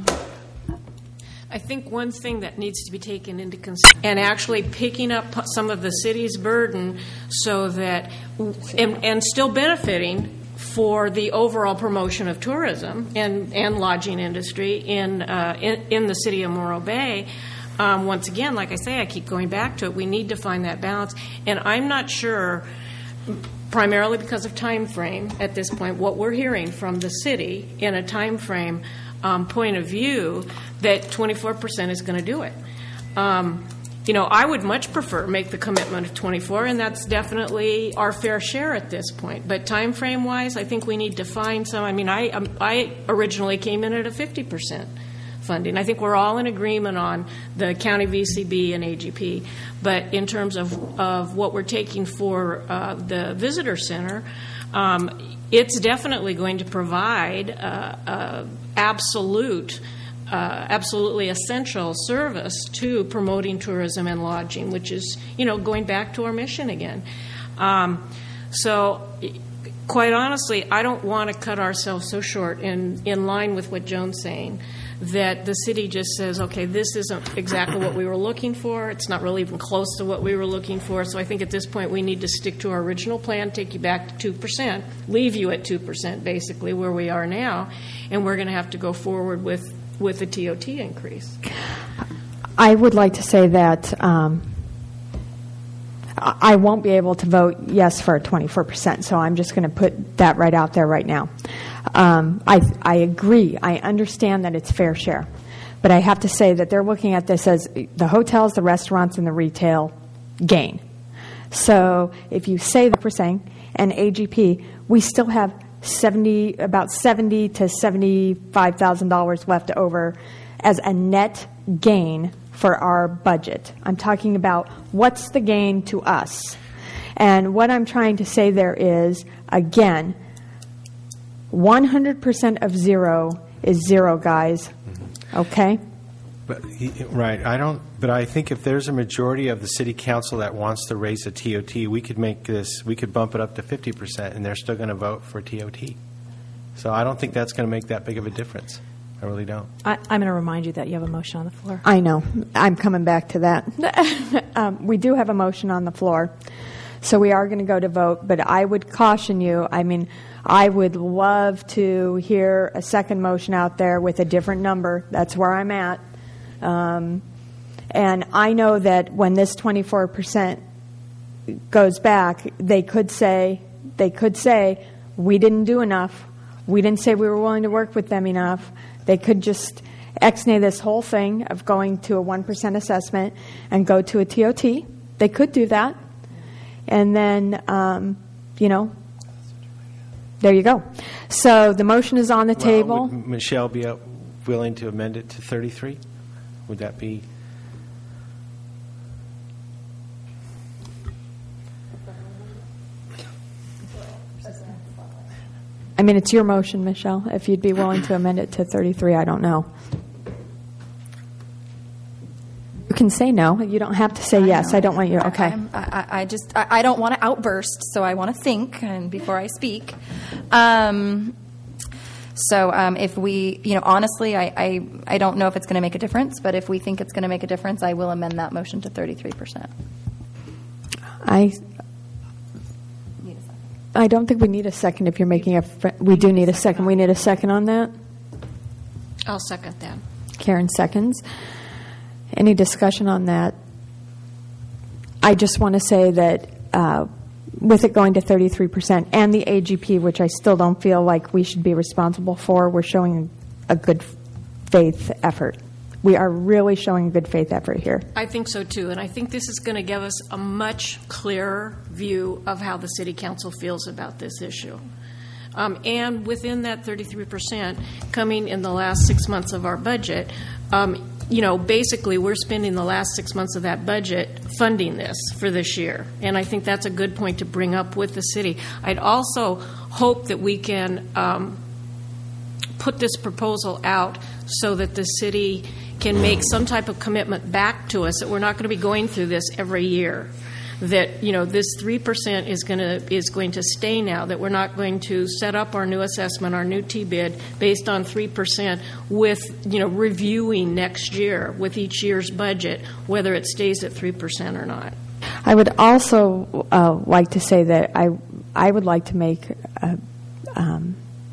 C: I think one thing that needs to be taken into consideration, and actually picking up some of the city's burden so that, and, and still benefiting for the overall promotion of tourism and, and lodging industry in, uh, in, in the city of Morro Bay. Um, once again, like I say, I keep going back to it. We need to find that balance. And I'm not sure, primarily because of time frame at this point, what we're hearing from the city in a time frame Um, point of view, that twenty-four percent is going to do it. Um, you know, I would much prefer make the commitment of twenty-four, and that's definitely our fair share at this point. But time frame wise, I think we need to find some. I mean, I um, I originally came in at a fifty percent funding. I think we're all in agreement on the county V C B and A G P. But in terms of of what we're taking for uh, the visitor center, um, it's definitely going to provide uh, uh, absolute, uh, absolutely essential service to promoting tourism and lodging, which is, you know, going back to our mission again. Um, so quite honestly, I don't want to cut ourselves so short in, in line with what Joan's saying, that the city just says, okay, this isn't exactly what we were looking for. It's not really even close to what we were looking for. So I think at this point we need to stick to our original plan, take you back to two percent, leave you at two percent basically where we are now, and we're going to have to go forward with, with the T O T increase.
A: I would like to say that um, I won't be able to vote yes for twenty-four percent, so I'm just going to put that right out there right now. Um, I, I agree. I understand that it's fair share. But I have to say that they're looking at this as the hotels, the restaurants, and the retail gain. So if you say that we're saying, and A G P, we still have seventy, about seventy to seventy-five thousand dollars left over as a net gain for our budget. I'm talking about what's the gain to us. And what I'm trying to say there is, again, one hundred percent of zero is zero, guys. Okay?
E: But he, right, I don't. But I think if there's a majority of the city council that wants to raise the T O T, we could make this. We could bump it up to fifty percent, and they're still going to vote for T O T. So I don't think that's going to make that big of a difference. I really don't.
F: I, I'm going to remind you that you have a motion on the floor.
A: I know. I'm coming back to that. um, we do have a motion on the floor, so we are going to go to vote. But I would caution you. I mean, I would love to hear a second motion out there with a different number. That's where I'm at. Um, and I know that when this twenty-four percent goes back, they could say, they could say, we didn't do enough. We didn't say we were willing to work with them enough. They could just ex-nay this whole thing of going to a one percent assessment and go to a T O T. They could do that. And then, um, you know, there you go. So the motion is on the
E: Well,
A: table.
E: Would Michelle be uh, willing to amend it to thirty-three? Would that be?
A: I mean, it's your motion, Michelle. If you'd be willing to amend it to thirty-three, I don't know. You can say no. You don't have to say yes. I don't want you. Okay.
G: I'm- I, I just, I, I don't want to outburst, so I want to think and before I speak. Um, so um, if we, you know, honestly, I, I, I don't know if it's going to make a difference, but if we think it's going to make a difference, I will amend that motion to thirty-three percent.
A: I I don't think we need a second if you're making a, fr- we do need a second. We need a second on that.
C: I'll second that.
A: Karen seconds. Any discussion on that? I just want to say that uh, with it going to thirty-three percent and the A G P, which I still don't feel like we should be responsible for, we're showing a good faith effort. We are really showing good faith effort here.
C: I think so, too. And I think this is going to give us a much clearer view of how the city council feels about this issue. Um, and within that thirty-three percent coming in the last six months of our budget, um, you know, basically we're spending the last six months of that budget funding this for this year. And I think that's a good point to bring up with the city. I'd also hope that we can um, put this proposal out so that the city can make some type of commitment back to us that we're not going to be going through this every year. That, you know, this three percent is going to is going to stay now, that we're not going to set up our new assessment, our new T-bid based on three percent with, you know, reviewing next year with each year's budget whether it stays at three percent or not.
A: I would also uh, like to say that I I would like to make a um,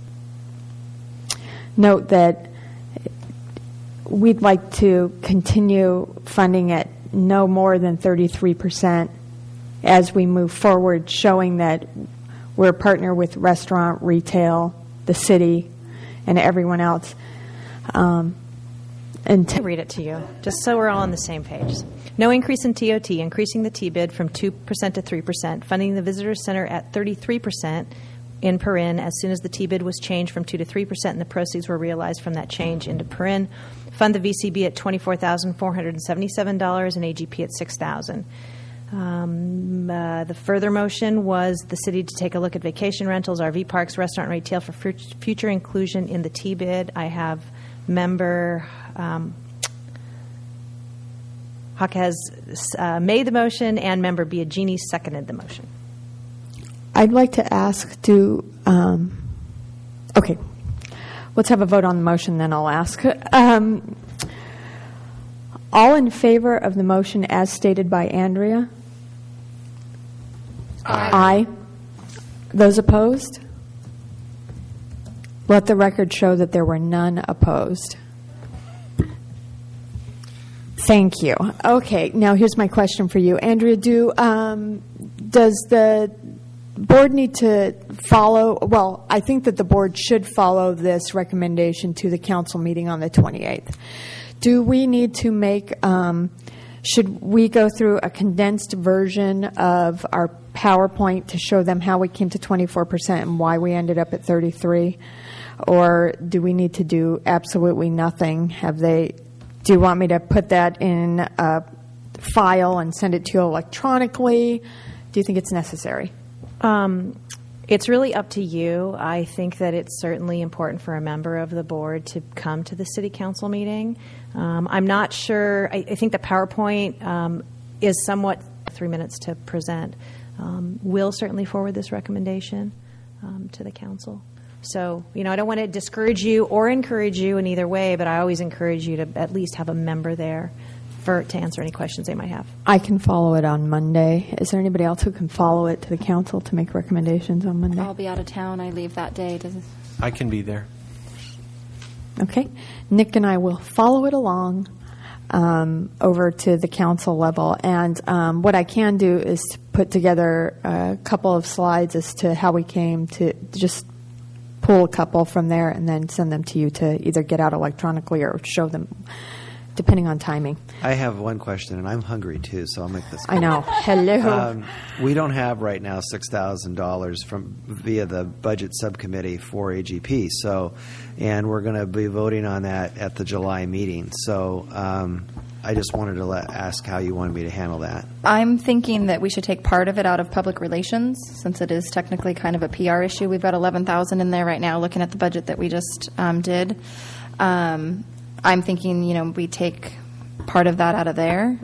A: note that we'd like to continue funding at no more than thirty-three percent as we move forward, showing that we're a partner with restaurant, retail, the city, and everyone else. Um, and
F: I'll read it to you, just so we're all on the same page. No increase in T O T, increasing the T-bid from two percent to three percent, funding the Visitor Center at thirty-three percent in per in as soon as the T-bid was changed from two to three percent and the proceeds were realized from that change into per in. Fund the V C B at twenty-four thousand four hundred seventy-seven dollars and A G P at six thousand dollars. Um, uh, the further motion was the city to take a look at vacation rentals, R V parks, restaurant, and retail for f- future inclusion in the T-bid. I have member um, Huck has uh, made the motion and member Biagini seconded the motion.
A: I'd like to ask, do, um, okay, let's have a vote on the motion, then I'll ask. Um, all in favor of the motion as stated by Andrea? Aye. Aye. Those opposed? Let the record show that there were none opposed. Thank you. Okay, now here's my question for you. Andrea, do um, does the board need to follow, well, I think that the board should follow this recommendation to the council meeting on the twenty-eighth. Do we need to make, um, should we go through a condensed version of our PowerPoint to show them how we came to twenty-four percent and why we ended up at thirty-three? Or do we need to do absolutely nothing? Have they, do you want me to put that in a file and send it to you electronically? Do you think it's necessary?
F: Um, it's really up to you. I think that it's certainly important for a member of the board to come to the city council meeting. Um, I'm not sure. I, I think the PowerPoint um, is somewhat three minutes to present. Um, we'll certainly forward this recommendation um, to the council. So, you know, I don't want to discourage you or encourage you in either way, but I always encourage you to at least have a member there for to answer any questions they might have.
A: I can follow it on Monday. Is there anybody else who can follow it to the council to make recommendations on Monday?
G: I'll be out of town. I leave that day. Does it...
E: I can be there.
A: Okay. Nick and I will follow it along um, over to the council level. And um, what I can do is to put together a couple of slides as to how we came to just pull a couple from there and then send them to you to either get out electronically or show them, depending on timing.
D: I have one question, and I'm hungry too, so I'll make this quick.
A: I know. Hello.
D: Um, we don't have right now six thousand dollars from via the budget subcommittee for A G P. So, and we're going to be voting on that at the July meeting. So, um, I just wanted to let, ask how you wanted me to handle that.
G: I'm thinking that we should take part of it out of public relations, since it is technically kind of a P R issue. We've got eleven thousand in there right now, looking at the budget that we just um, did. Um, I'm thinking, you know, we take part of that out of there.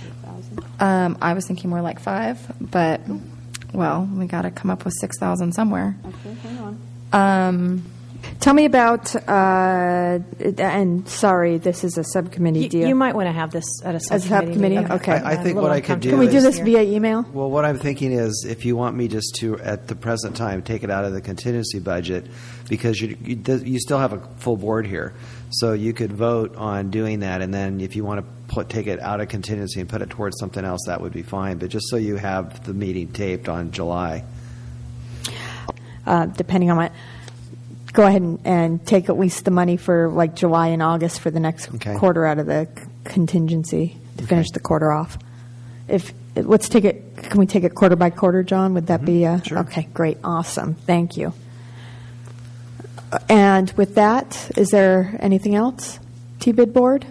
G: Um, I was thinking more like five, but, well, we got to come up with six thousand somewhere.
A: Okay, hang on.
G: Um,
A: Tell me about, uh, and sorry, this is a subcommittee
F: You,
A: deal.
F: you might want to have this at a
A: As a
F: subcommittee.
A: subcommittee?
F: meeting.
A: Okay.
D: I, I think what I could do
A: Can we do
D: is-
A: this via email?
D: Well, what I'm thinking is, if you want me just to, at the present time, take it out of the contingency budget, because you you, you still have a full board here, so you could vote on doing that, and then if you want to put take it out of contingency and put it towards something else, that would be fine. But just so you have the meeting taped on July.
A: Uh, depending on what. Go ahead and, and take at least the money for like July and August for the next
D: Okay.
A: quarter out of the c- contingency to finish the quarter off. If let's take it, can we take it quarter by quarter, John? Would that be uh,
D: Sure.
A: okay? Great, awesome, thank you. And with that, is there anything else? T-bid board.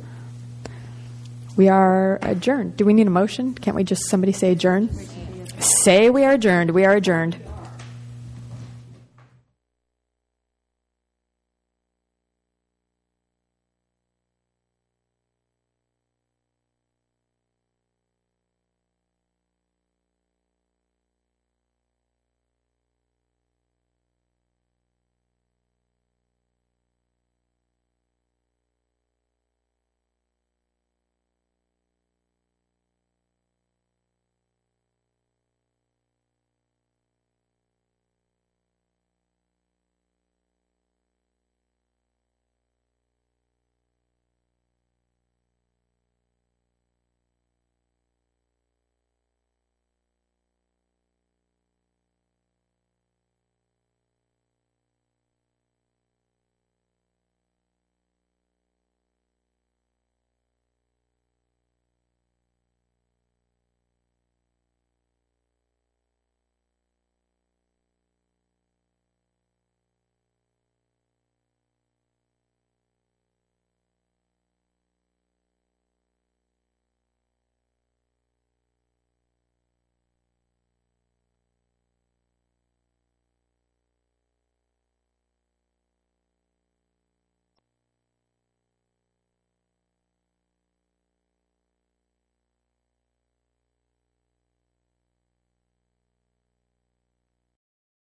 A: We are adjourned. Do we need a motion? Can't we just somebody say adjourn? Say we are adjourned. We are adjourned.